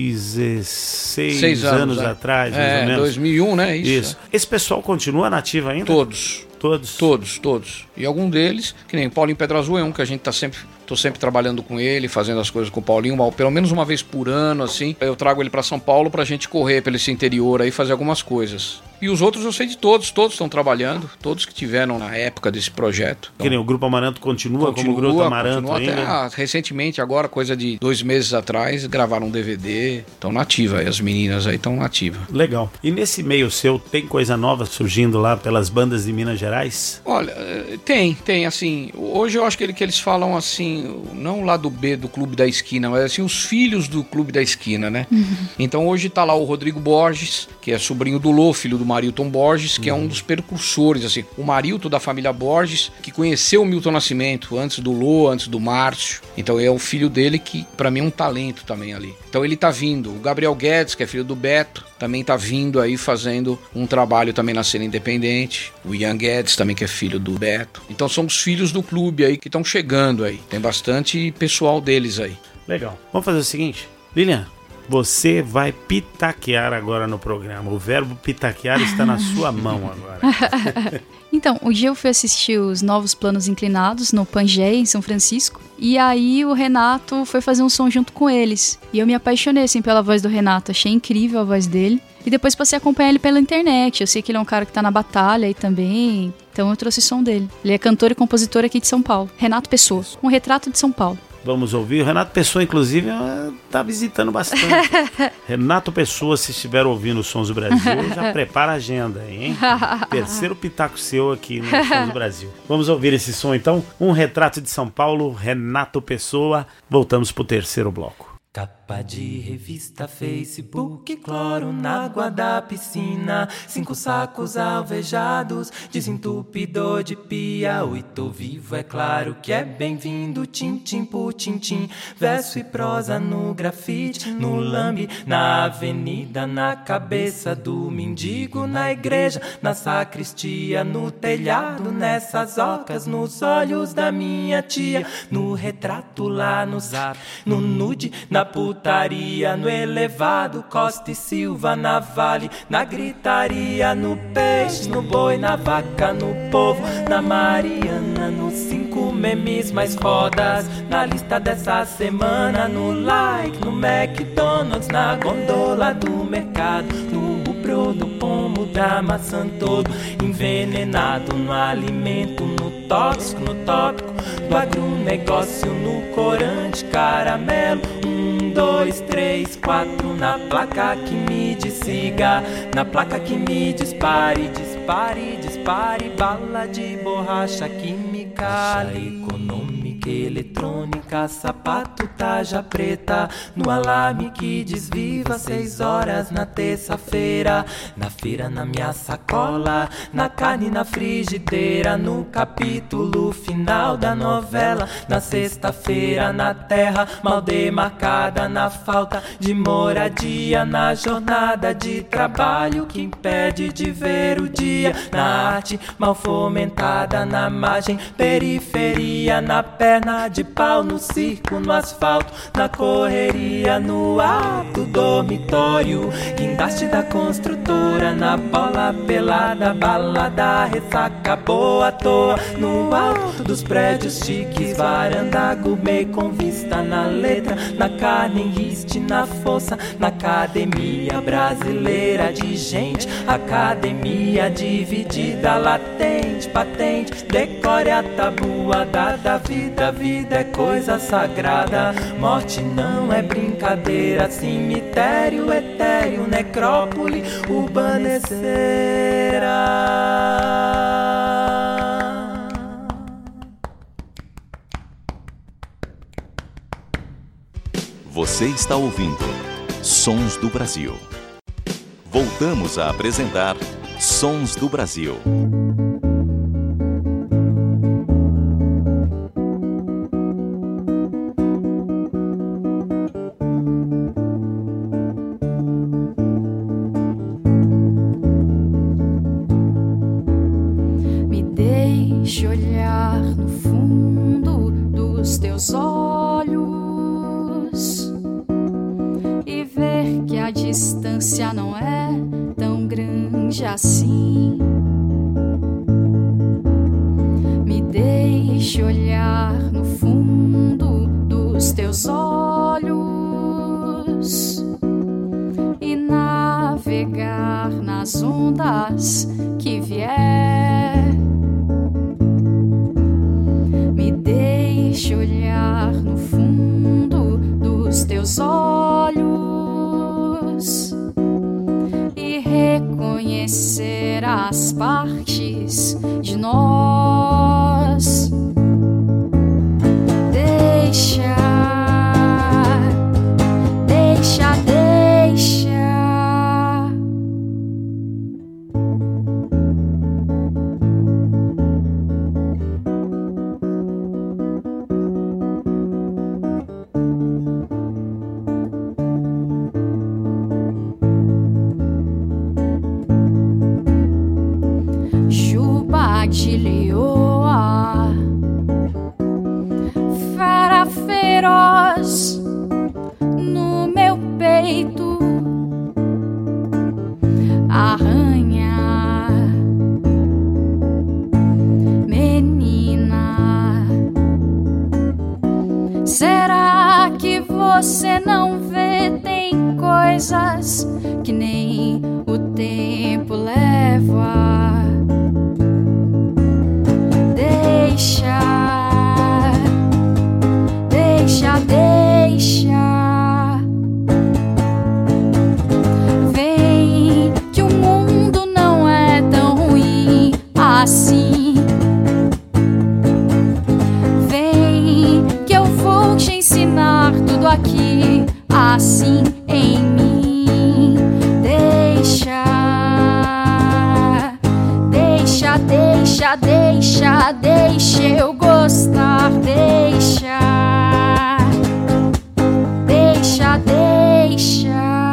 dezesseis Seis anos, anos é. atrás, mais é, ou menos. dois mil e um, né? Isso. Isso. Esse pessoal continua nativo ainda? Todos. Todos? Todos, todos. E algum deles, que nem Paulinho Pedra Azul é um que a gente tá sempre... Tô sempre trabalhando com ele, fazendo as coisas com o Paulinho, uma, pelo menos uma vez por ano, assim. Eu trago ele para São Paulo pra gente correr pelo esse interior aí, fazer algumas coisas. E os outros eu sei de todos, todos estão trabalhando, todos que tiveram na época desse projeto. Então, que nem o Grupo Amaranto continua, continua como Grupo Amaranto continua ainda? Até, ah, recentemente, agora, coisa de dois meses atrás, gravaram um D V D, estão nativa, as meninas aí estão nativas. Legal. E nesse meio seu, tem coisa nova surgindo lá pelas bandas de Minas Gerais? Olha, tem, tem, assim, hoje eu acho que, ele, que eles falam assim, não o lado B do Clube da Esquina, mas assim, os filhos do Clube da Esquina, né? Uhum. Então hoje tá lá o Rodrigo Borges, que é sobrinho do Lô, filho do Marilton Borges, que uhum. é um dos precursores, assim, o Marilton da família Borges, que conheceu o Milton Nascimento antes do Lô, antes do Márcio. Então é o filho dele que, pra mim, é um talento também ali. Então ele tá vindo. O Gabriel Guedes, que é filho do Beto, também tá vindo aí fazendo um trabalho também na cena independente. O Ian Guedes também, que é filho do Beto. Então são os filhos do clube aí que estão chegando aí. Tem bastante pessoal deles aí. Legal. Vamos fazer o seguinte, Lilian, você vai pitaquear agora no programa. O verbo pitaquear está na sua mão agora. Então, um dia eu fui assistir os Novos Planos Inclinados no Pangeia, em São Francisco. E aí o Renato foi fazer um som junto com eles. E eu me apaixonei, assim, pela voz do Renato. Achei incrível a voz dele. E depois passei a acompanhar ele pela internet. Eu sei que ele é um cara que tá na batalha aí também. Então eu trouxe o som dele. Ele é cantor e compositor aqui de São Paulo. Renato Pessoa. Um retrato de São Paulo. Vamos ouvir. O Renato Pessoa, inclusive, tá visitando bastante. Renato Pessoa, se estiver ouvindo os Sons do Brasil, já prepara a agenda, hein? Terceiro pitaco seu aqui no Sons do Brasil. Vamos ouvir esse som, então. Um retrato de São Paulo, Renato Pessoa. Voltamos pro terceiro bloco. Capa de revista, Facebook, cloro na água da piscina, cinco sacos alvejados, desentupidor de pia, oito vivo, é claro que é bem-vindo, tintim por tintim, verso e prosa no grafite, no lambe, na avenida, na cabeça do mendigo, na igreja, na sacristia, no telhado, nessas ocas, nos olhos da minha tia, no retrato lá no zap, no nude, na putaria, no elevado, Costa e Silva, na Vale, na gritaria, no peixe, no boi, na vaca, no povo, na Mariana, nos cinco memes mais fodas, na lista dessa semana, no like, no McDonald's, na gondola do mercado, no rubro do pomo, da maçã todo, envenenado no alimento, no tóxico, no tópico, do agronegócio, no corante, caramelo, um, dois, três, quatro, na placa que me siga, na placa que me dispare, dispare, dispare, bala de borracha química, econômica, eletrônica, sapato, taja preta, no alarme que desviva, seis horas na terça-feira, na feira, na minha sacola, na carne, na frigideira, no capítulo final da novela, na sexta-feira, na terra mal demarcada, na falta de moradia, na jornada de trabalho que impede de ver o dia, na arte mal fomentada, na margem, periferia, na perna de pau, no circo, no asfalto, na correria, no alto dormitório, guindaste da construtora, na bola pelada, balada, ressaca boa à toa, no alto dos prédios chiques, varanda gourmet com vista na letra, na carne em riste, na força, na academia brasileira de gente, academia dividida, latente, patente, decore a tabuada da vida. A vida é coisa sagrada, morte não é brincadeira, cemitério etéreo, necrópole urbanecerá. Você está ouvindo Sons do Brasil. Voltamos a apresentar Sons do Brasil. Deixe olhar no fundo dos teus olhos e ver que a distância não é tão grande assim. Me deixe olhar no fundo dos teus olhos e navegar nas ondas ondas que vier. Me deixe olhar no fundo dos teus olhos e reconhecer as partes de nós. Deixa, deixa, deixa. Juba de leoa, fera feroz no meu peito, arranha, menina. Será que você não vê? Tem coisas que nem o tempo leva. Deixa, deixa, deixa. Vem que o mundo não é tão ruim assim. Vem que eu vou te ensinar tudo aqui assim em mim. Deixa, deixa, deixa, deixa, deixa eu gostar. Deixa, deixa, deixa.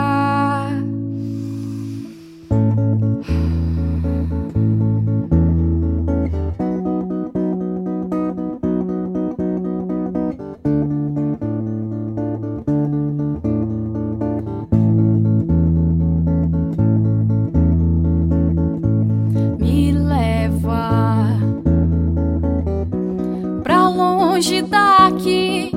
Me leva pra longe daqui,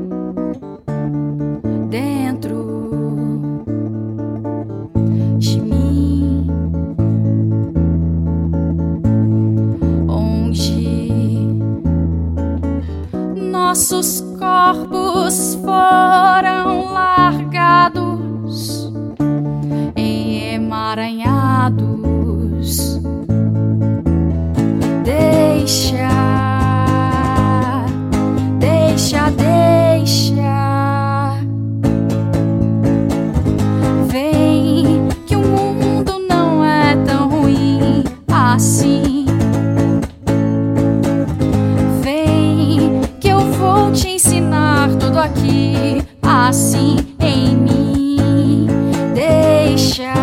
dentro de mim, onde nossos corpos foram largados em emaranhados. Deixa, deixa, deixa. Vem que o mundo não é tão ruim assim. Vem que eu vou te ensinar tudo aqui assim em mim. Deixa,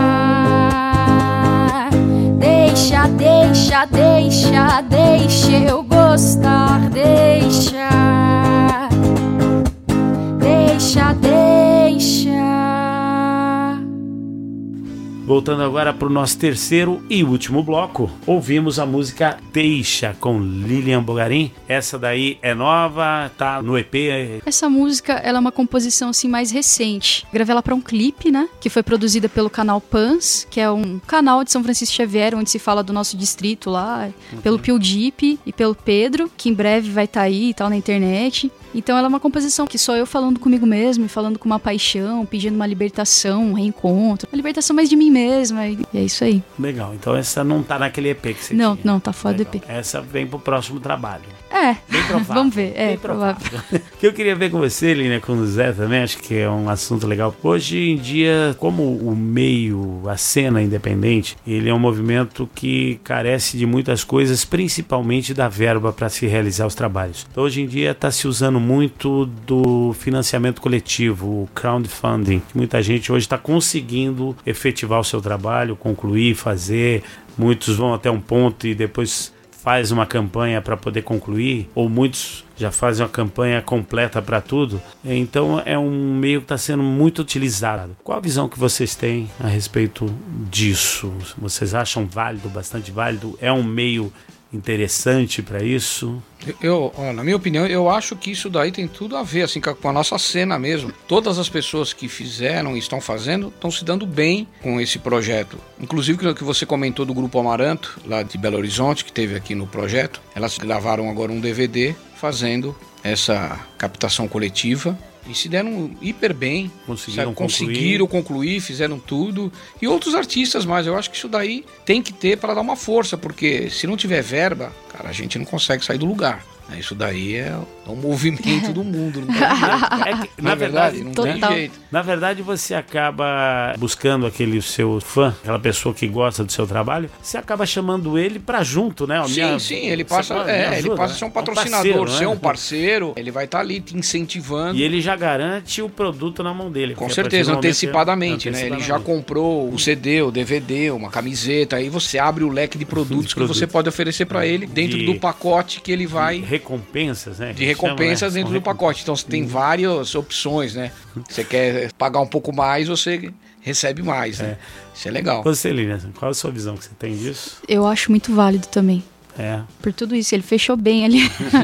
deixa, deixa, deixa, deixa eu gostar. Deixa, deixa, deixa. Voltando agora para o nosso terceiro e último bloco, ouvimos a música Deixa, com Lilian Bogarin. Essa daí é nova, tá no E P. Essa música, ela é uma composição assim mais recente. Gravei ela para um clipe, né? Que foi produzida pelo canal Pans, que é um canal de São Francisco Xavier, onde se fala do nosso distrito lá, uhum. Pelo Pio Dipe e pelo Pedro, que em breve vai estar tá aí e tal na internet. Então ela é uma composição que sou eu falando comigo mesmo, e falando com uma paixão, pedindo uma libertação, um reencontro. Uma libertação mais de mim mesma, e é isso aí. Legal, então essa não tá naquele E P que você não, tinha. Não, tá fora Legal. do E P. Essa vem pro próximo trabalho. É, bem provável. Vamos ver, é bem provável. provável. Que eu queria ver com você, Línia, com o Zé também, acho que é um assunto legal. Hoje em dia, como o meio, a cena independente, ele é um movimento que carece de muitas coisas, principalmente da verba para se realizar os trabalhos. Então, hoje em dia está se usando muito do financiamento coletivo, o crowdfunding, que muita gente hoje está conseguindo efetivar o seu trabalho, concluir, fazer. Muitos vão até um ponto e depois faz uma campanha para poder concluir, ou muitos já fazem uma campanha completa para tudo. Então é um meio que está sendo muito utilizado. Qual a visão que vocês têm a respeito disso? Vocês acham válido, bastante válido? É um meio interessante para isso? Eu, ó, na minha opinião, eu acho que isso daí tem tudo a ver assim, com a nossa cena mesmo. Todas as pessoas que fizeram e estão fazendo estão se dando bem com esse projeto. Inclusive, o que você comentou do Grupo Amaranto, lá de Belo Horizonte, que teve aqui no projeto, elas gravaram agora um D V D fazendo essa captação coletiva. E se deram hiper bem, conseguiram, conseguiram concluir. concluir, fizeram tudo. E outros artistas mais, eu acho que isso daí tem que ter para dar uma força, porque se não tiver verba, cara, a gente não consegue sair do lugar. Isso daí é um movimento do mundo, não tem jeito. É que, na, na verdade, verdade, não total. tem jeito. Na verdade, você acaba buscando aquele seu fã, aquela pessoa que gosta do seu trabalho, você acaba chamando ele pra junto, né? Sim, minha, sim, ele passa, pode, é, ajuda, ele passa a ser um patrocinador, um parceiro, ser um parceiro, ele vai estar tá ali te incentivando. E ele já garante o produto na mão dele. Com certeza, antecipadamente, né? Ele já comprou o C D, o D V D, uma camiseta, aí você abre o leque de produtos de que produtos. Você pode oferecer pra ele dentro de, do pacote que ele vai... recompensas, né? De recompensas chama, né? Dentro do pacote. Então você tem várias opções, né? Você quer pagar um pouco mais, você recebe mais, né? É. Isso é legal. Você, Lilian, qual é a sua visão que você tem disso? Eu acho muito válido também. É. Por tudo isso, ele fechou bem ali.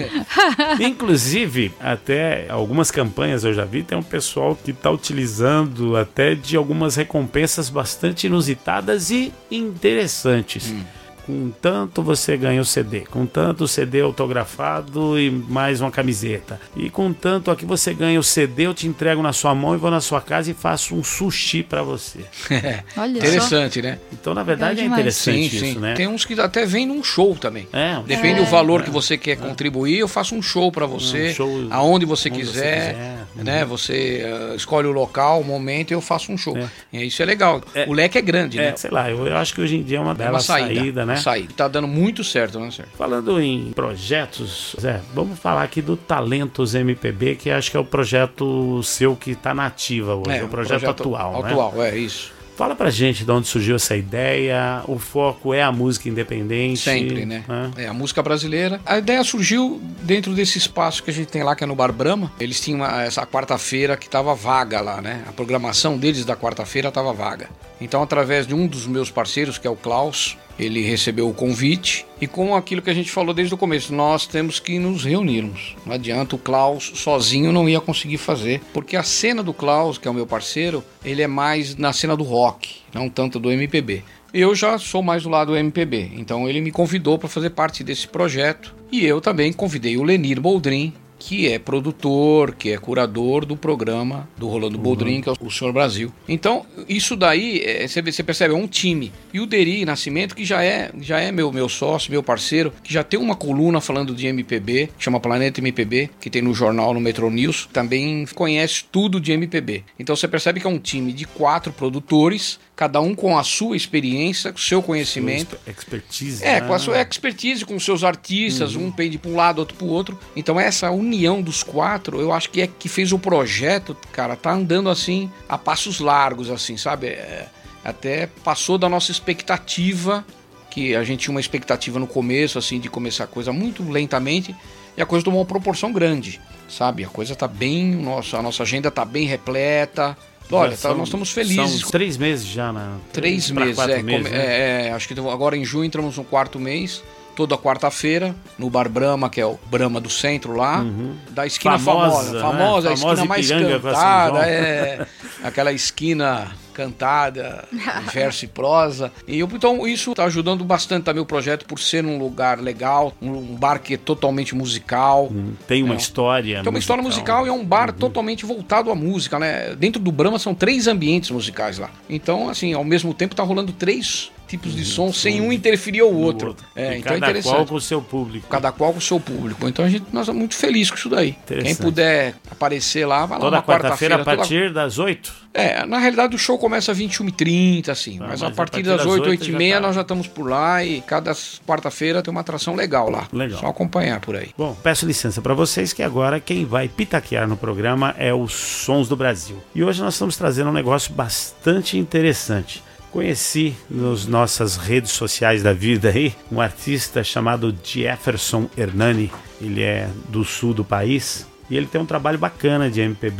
Inclusive, até algumas campanhas eu já vi, tem um pessoal que está utilizando até de algumas recompensas bastante inusitadas e interessantes. Hum. Com tanto você ganha o C D, com tanto o C D autografado e mais uma camiseta. E com tanto aqui você ganha o C D, eu te entrego na sua mão e vou na sua casa e faço um sushi pra você. Olha interessante, só. Né? Então, na verdade, é, é interessante sim, isso, sim. né? Tem uns que até vêm num show também. É, Depende é, do valor é, que você quer é. contribuir, eu faço um show pra você, um show, aonde você onde quiser, você quiser. Né? Uhum. Você uh, escolhe o local, o momento e eu faço um show. É. E isso é legal. É. O leque é grande, é, né? Sei lá, eu, eu acho que hoje em dia é uma bela é uma saída, saída, né? Uma saída. Tá dando muito certo, né, Sérgio? Falando em projetos, Zé, vamos falar aqui do Talentos M P B, que acho que é o projeto seu que está na ativa hoje, é, é o projeto, projeto atual, atual, né? é isso. Fala pra gente de onde surgiu essa ideia, o foco é a música independente. Sempre, né? É, é a música brasileira. A ideia surgiu dentro desse espaço que a gente tem lá, que é no Bar Brahma. Eles tinham uma, essa quarta-feira que estava vaga lá, né? A programação deles da quarta-feira estava vaga. Então, através de um dos meus parceiros, que é o Klaus, ele recebeu o convite e com aquilo que a gente falou desde o começo, nós temos que nos reunirmos. Não adianta, o Klaus sozinho não ia conseguir fazer, porque a cena do Klaus, que é o meu parceiro, ele é mais na cena do rock, não tanto do M P B. Eu já sou mais do lado do M P B, então ele me convidou para fazer parte desse projeto e eu também convidei o Lenir Boldrin, que é produtor, que é curador do programa do Rolando uhum. Boldrin, que é o Senhor Brasil. Então, isso daí, é, você, você percebe, é um time. E o Deri Nascimento, que já é, já é meu, meu sócio, meu parceiro, que já tem uma coluna falando de M P B, que chama Planeta M P B, que tem no jornal, no Metro News, também conhece tudo de M P B. Então, você percebe que é um time de quatro produtores, cada um com a sua experiência, com o seu conhecimento. Sua expertise. É, né? com a sua expertise, com os seus artistas, uhum. um pende para um lado, outro para o outro. Então essa união dos quatro, eu acho que é que fez o projeto, cara, tá andando assim, a passos largos, assim, sabe? É, até passou da nossa expectativa, que a gente tinha uma expectativa no começo, assim, de começar a coisa muito lentamente, e a coisa tomou uma proporção grande, sabe? A coisa tá bem, nossa, a nossa agenda tá bem repleta. Olha, são, tá, nós estamos felizes. São três meses já, né? Três, três meses, é, meses come, né? é. Acho que agora em junho entramos no quarto mês, toda quarta-feira, no Bar Brahma, que é o Brahma do centro lá, uhum. da esquina famosa. Famosa, né? famosa a famosa esquina mais cantada, é. Aquela esquina cantada, verso e prosa. E eu, então isso está ajudando bastante também o projeto por ser um lugar legal, um bar que é totalmente musical. Hum, tem uma né? história Tem uma musical. história musical e é um bar uhum. totalmente voltado à música, né? Dentro do Brahma são três ambientes musicais lá. Então, assim, ao mesmo tempo tá rolando três tipos de som, sem um interferir ao outro. outro. É, e então cada é interessante. qual com o seu público. Cada qual com o seu público. Então a gente, nós estamos muito felizes com isso daí. Quem puder aparecer lá, vai lá toda na quarta-feira quarta-feira. a partir toda... das oito? É, na realidade o show começa às vinte e uma e trinta, assim. Ah, mas, mas a partir, a partir das oito, oito e meia tá... nós já estamos por lá e cada quarta-feira tem uma atração legal lá. Legal. Só acompanhar por aí. Bom, peço licença para vocês que agora quem vai pitaquear no programa é os Sons do Brasil. E hoje nós estamos trazendo um negócio bastante interessante. Conheci nas nossas redes sociais da vida aí um artista chamado Jefferson Hernani. Ele é do sul do país e ele tem um trabalho bacana de M P B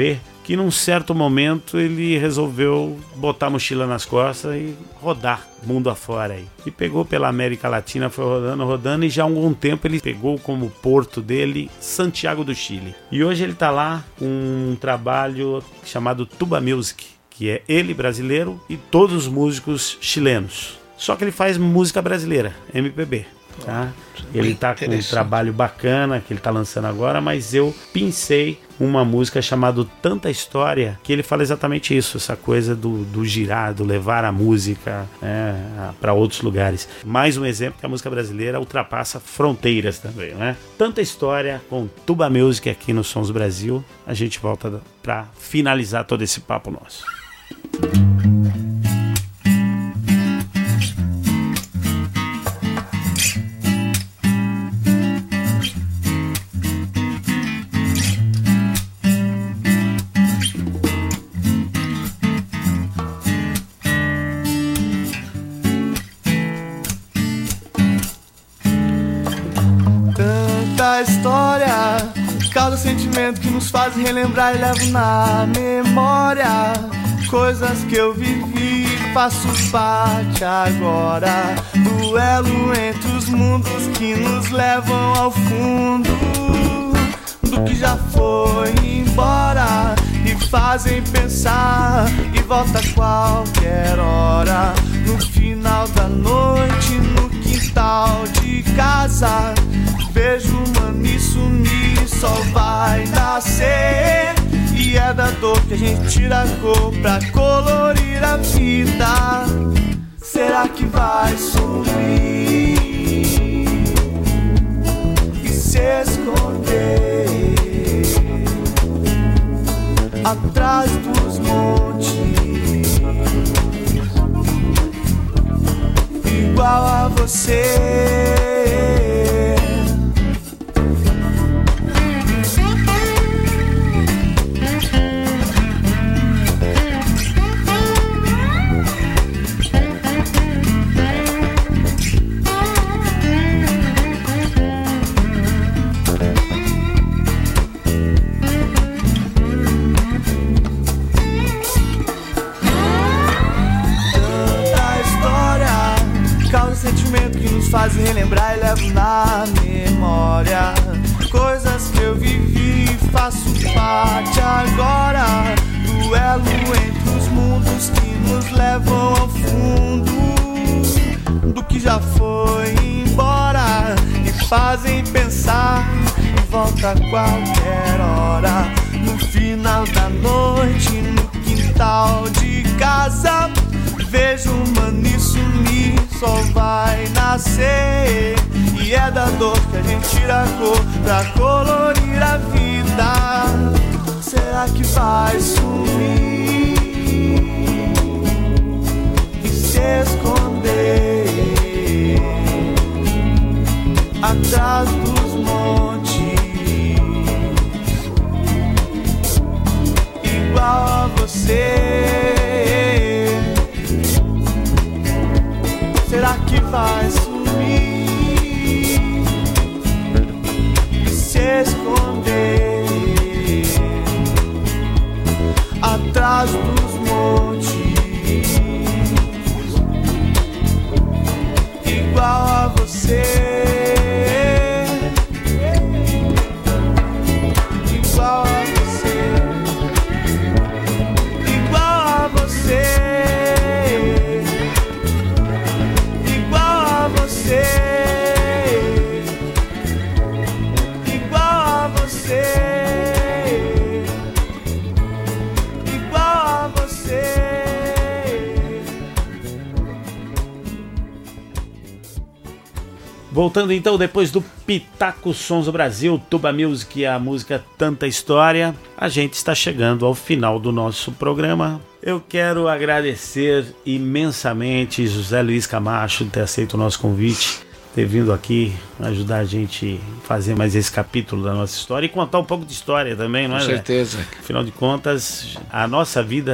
que num certo momento ele resolveu botar a mochila nas costas e rodar mundo afora aí. E pegou pela América Latina, foi rodando, rodando, e já há algum tempo ele pegou como porto dele Santiago do Chile. E hoje ele tá lá com um trabalho chamado Tuba Music, que é ele brasileiro e todos os músicos chilenos. Só que ele faz música brasileira, M P B. Tá? Ele tá com um trabalho bacana que ele tá lançando agora, mas eu pincei uma música chamada Tanta História, que ele fala exatamente isso, essa coisa do, do girar, do levar a música, né, para outros lugares. Mais um exemplo que a música brasileira ultrapassa fronteiras também, né? Tanta História com Tuba Music aqui no Sons do Brasil. A gente volta para finalizar todo esse papo nosso. História causa sentimento que nos faz relembrar e levo na memória coisas que eu vivi, faço parte agora. Duelo entre os mundos que nos levam ao fundo do que já foi embora e fazem pensar e volta a qualquer hora. No final da noite, no quintal de casa, vejo uma mãe sumir, sol vai nascer. E é da dor que a gente tira a cor pra colorir a vida. Será que vai sumir e se esconder atrás dos montes, igual a você? Sentimento que nos faz relembrar e levo na memória coisas que eu vivi, faço parte agora. Duelo entre os mundos que nos levam ao fundo do que já foi embora e fazem pensar e volta a qualquer hora. No final da noite, no quintal de casa, vejo uma mãe sumir, sol vai nascer. E é da dor que a gente tira a cor pra colorir a vida. Será que vai sumir e se esconder atrás dos montes, igual a você? Será que vai sumir e se esconder atrás dos montes, igual a você? Igual a você, igual a você. Voltando então, depois do Pitaco Sons do Brasil, Tuba Music e a música Tanta História, a gente está chegando ao final do nosso programa. Eu quero agradecer imensamente José Luiz Camacho de ter aceito o nosso convite, ter vindo aqui ajudar a gente a fazer mais esse capítulo da nossa história e contar um pouco de história também, não é? Com certeza. Afinal de contas, a nossa vida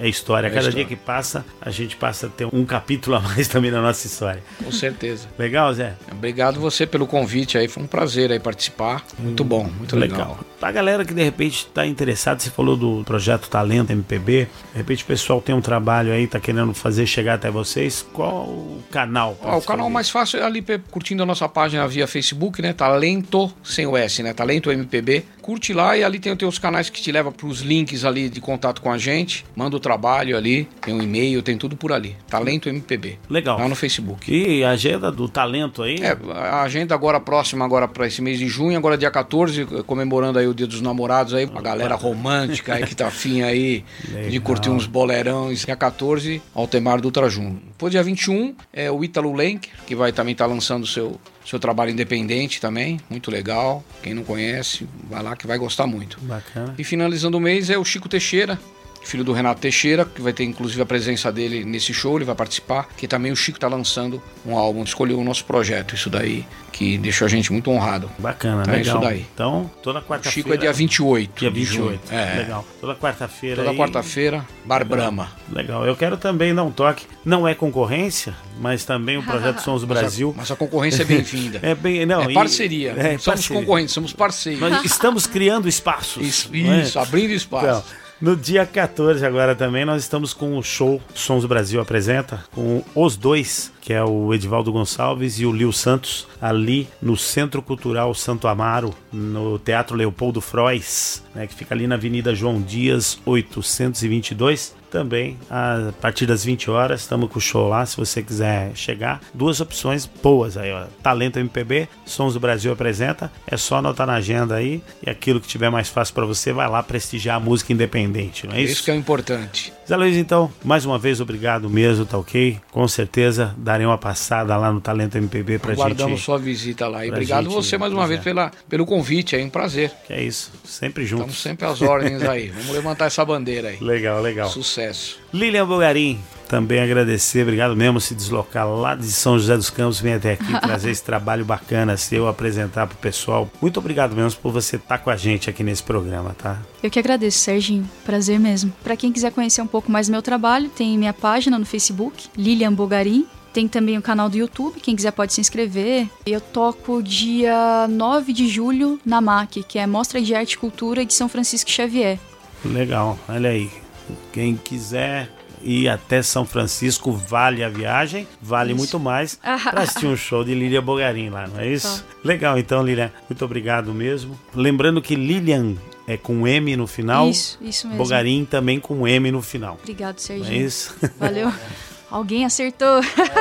é história. É Cada história. dia que passa, a gente passa a ter um capítulo a mais também na nossa história. Com certeza. Legal, Zé? Obrigado você pelo convite aí, foi um prazer aí participar. Muito bom, muito legal. Legal. Pra galera que de repente tá interessada, você falou do projeto Talento M P B, de repente o pessoal tem um trabalho aí, tá querendo fazer chegar até vocês, qual o canal? Ó, o canal mais fácil é ali curtindo a nossa página via Facebook, né? Talento, sem o S, né? Talento M P B. Curte lá e ali tem, tem os canais que te levam pros links ali de contato com a gente. Manda o trabalho ali, tem um e-mail, tem tudo por ali. Talento M P B. Legal. Lá no Facebook. E a agenda do talento aí? É, a agenda agora próxima, agora para esse mês de junho, agora dia quatorze, comemorando aí o Dia dos Namorados aí, a galera romântica aí que tá afim aí Legal. de curtir uns boleirões. Dia quatorze, Altemar Dutra Júnior. Depois dia vinte e um, é o Ítalo Lenk, que vai também estar tá lançando o seu, seu trabalho independente também, muito legal. Quem não conhece, vai lá que vai gostar muito. Bacana. E finalizando o mês é o Chico Teixeira, filho do Renato Teixeira, que vai ter inclusive a presença dele nesse show, ele vai participar, que também o Chico está lançando um álbum, escolheu o nosso projeto, isso daí que deixou a gente muito honrado. Bacana, Então é legal. isso daí. Então, toda O quarta-feira... Chico é dia vinte e oito. Dia de vinte e oito, junho. É. legal. Toda quarta-feira Toda aí... quarta-feira, Bar Brahma. Legal. Eu quero também dar um toque, não é concorrência, mas também o Projeto Sons do Brasil... Mas a concorrência é bem-vinda. É bem, não, é e- parceria. é Não somos parceria. concorrentes, somos parceiros. Nós estamos criando espaços. Isso, não é? isso abrindo espaço. Então, no dia quatorze agora também nós estamos com o show Sons do Brasil Apresenta, com os dois, que é o Edivaldo Gonçalves e o Lil Santos, ali no Centro Cultural Santo Amaro, no Teatro Leopoldo Frois, né, que fica ali na Avenida João Dias, oitocentos e vinte e dois. Também, a partir das vinte horas, estamos com o show lá, se você quiser chegar. Duas opções boas aí, ó. Talento M P B, Sons do Brasil Apresenta. É só anotar na agenda aí. E aquilo que tiver mais fácil para você, vai lá prestigiar a música independente, não é isso? Isso que é o importante. Zé Luiz, então, mais uma vez, obrigado mesmo, tá ok? Com certeza, darei uma passada lá no Talento M P B pra Aguardamos gente... sua visita lá. E pra obrigado gente, você mais uma pois vez é. pela, pelo convite aí, um prazer. Que é isso, sempre Estamos juntos. sempre às ordens aí. Vamos levantar essa bandeira aí. Legal, legal. Sucesso. Lilian Bulgarim, também agradecer, obrigado mesmo se deslocar lá de São José dos Campos, vem até aqui trazer esse trabalho bacana seu, apresentar pro pessoal. Muito obrigado mesmo por você estar com a gente aqui nesse programa, tá? Eu que agradeço, Serginho. Prazer mesmo. Pra quem quiser conhecer um pouco mais do meu trabalho, tem minha página no Facebook, Lilian Bulgarim. Tem também o canal do YouTube, quem quiser pode se inscrever. Eu toco dia nove de julho na M A C, que é Mostra de Arte e Cultura de São Francisco Xavier. Legal, olha aí. Quem quiser ir até São Francisco, vale a viagem, vale Isso. muito mais para assistir um show de Lilian Bulgarim lá, não é isso? Tá. Legal, então, Lilian, muito obrigado mesmo. Lembrando que Lilian é com M no final, Isso, isso mesmo. Bulgarim também com M no final. Obrigado, Não é Serginho. isso? Valeu. Alguém acertou.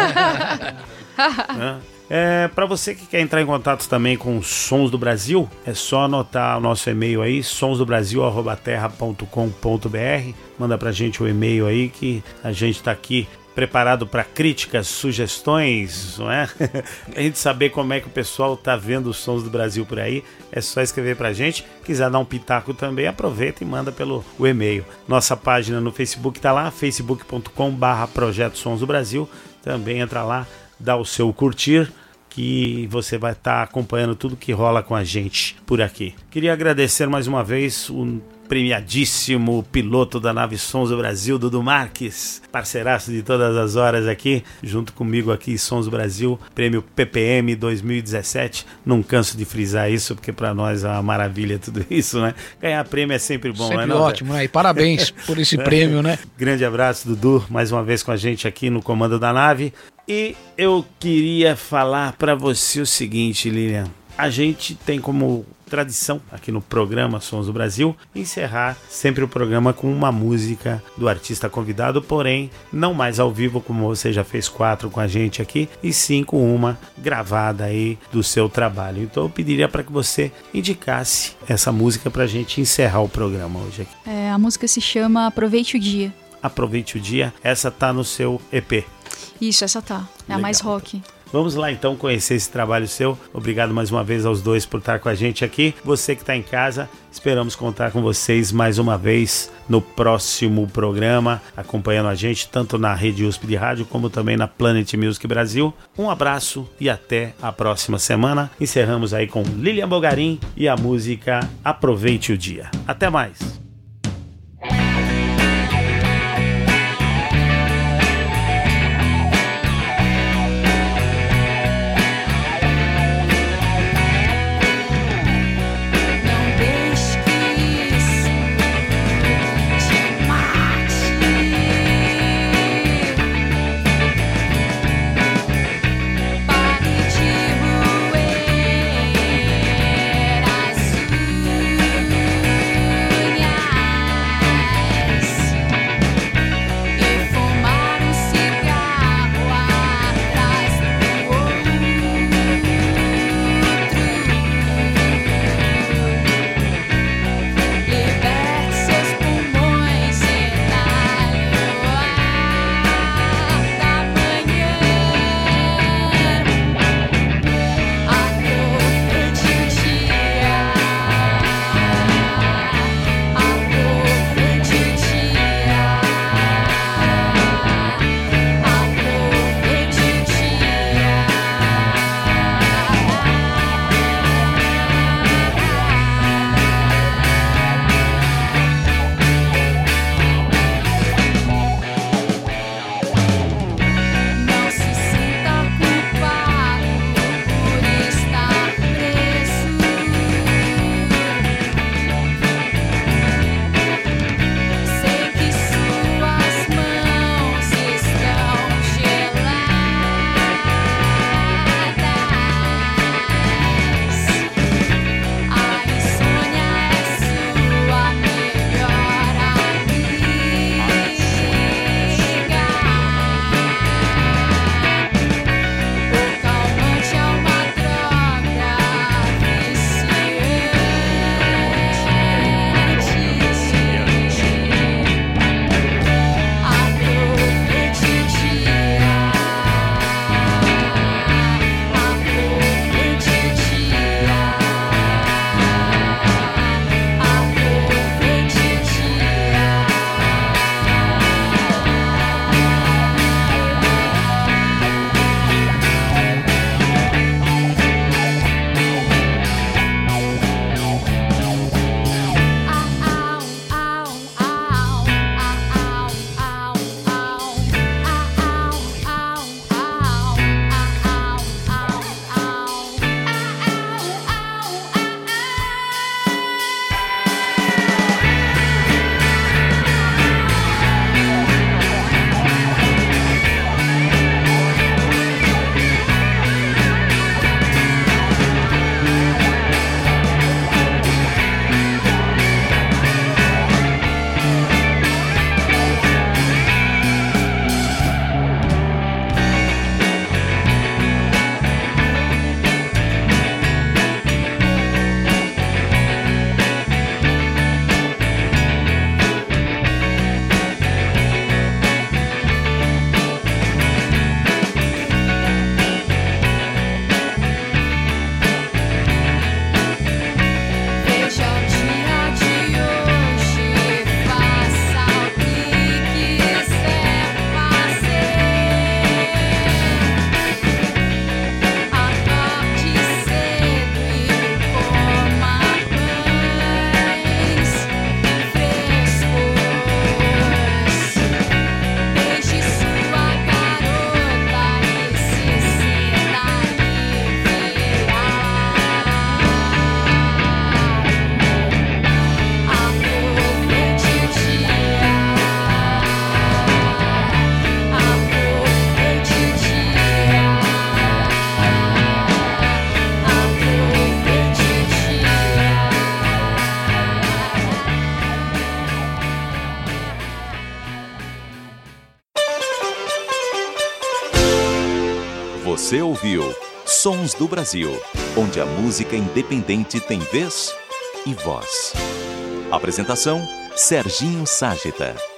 É, para você que quer entrar em contato também com os Sons do Brasil, é só anotar o nosso e-mail aí, sonsdobrasil arroba terra ponto com ponto br. Manda pra gente o e-mail aí que a gente tá aqui preparado para críticas, sugestões, não é? A gente saber como é que o pessoal tá vendo os Sons do Brasil por aí, é só escrever pra gente. Quiser dar um pitaco também, aproveita e manda pelo o e-mail. Nossa página no Facebook tá lá, facebook ponto com barra Projeto Sons do Brasil. Também entra lá, dá o seu curtir, que você vai estar acompanhando tudo que rola com a gente por aqui. Queria agradecer mais uma vez o premiadíssimo piloto da nave Sons do Brasil, Dudu Marques, parceiraço de todas as horas aqui, junto comigo aqui, Sons do Brasil, prêmio P P M dois mil e dezessete. Não canso de frisar isso, porque para nós é uma maravilha tudo isso, né? Ganhar prêmio é sempre bom, Sempre não é não, ótimo, né? E parabéns por esse prêmio, né? Grande abraço, Dudu, mais uma vez com a gente aqui no comando da nave. E eu queria falar para você o seguinte, Lilian. A gente tem como tradição aqui no programa Sons do Brasil encerrar sempre o programa com uma música do artista convidado, porém não mais ao vivo, como você já fez quatro com a gente aqui, e sim com uma gravada aí do seu trabalho. Então eu pediria para que você indicasse essa música para a gente encerrar o programa hoje aqui. É, a música se chama Aproveite o Dia. Aproveite o Dia, essa tá no seu E P. Isso, essa tá. É a Legal. mais rock. Vamos lá então conhecer esse trabalho seu. Obrigado mais uma vez aos dois por estar com a gente aqui. Você que está em casa, esperamos contar com vocês mais uma vez no próximo programa, acompanhando a gente tanto na Rede U S P de Rádio como também na Planet Music Brasil. Um abraço e até a próxima semana. Encerramos aí com Lilian Bulgarim e a música Aproveite o Dia. Até mais! Você ouviu Sons do Brasil, onde a música independente tem vez e voz. Apresentação: Serginho Ságita.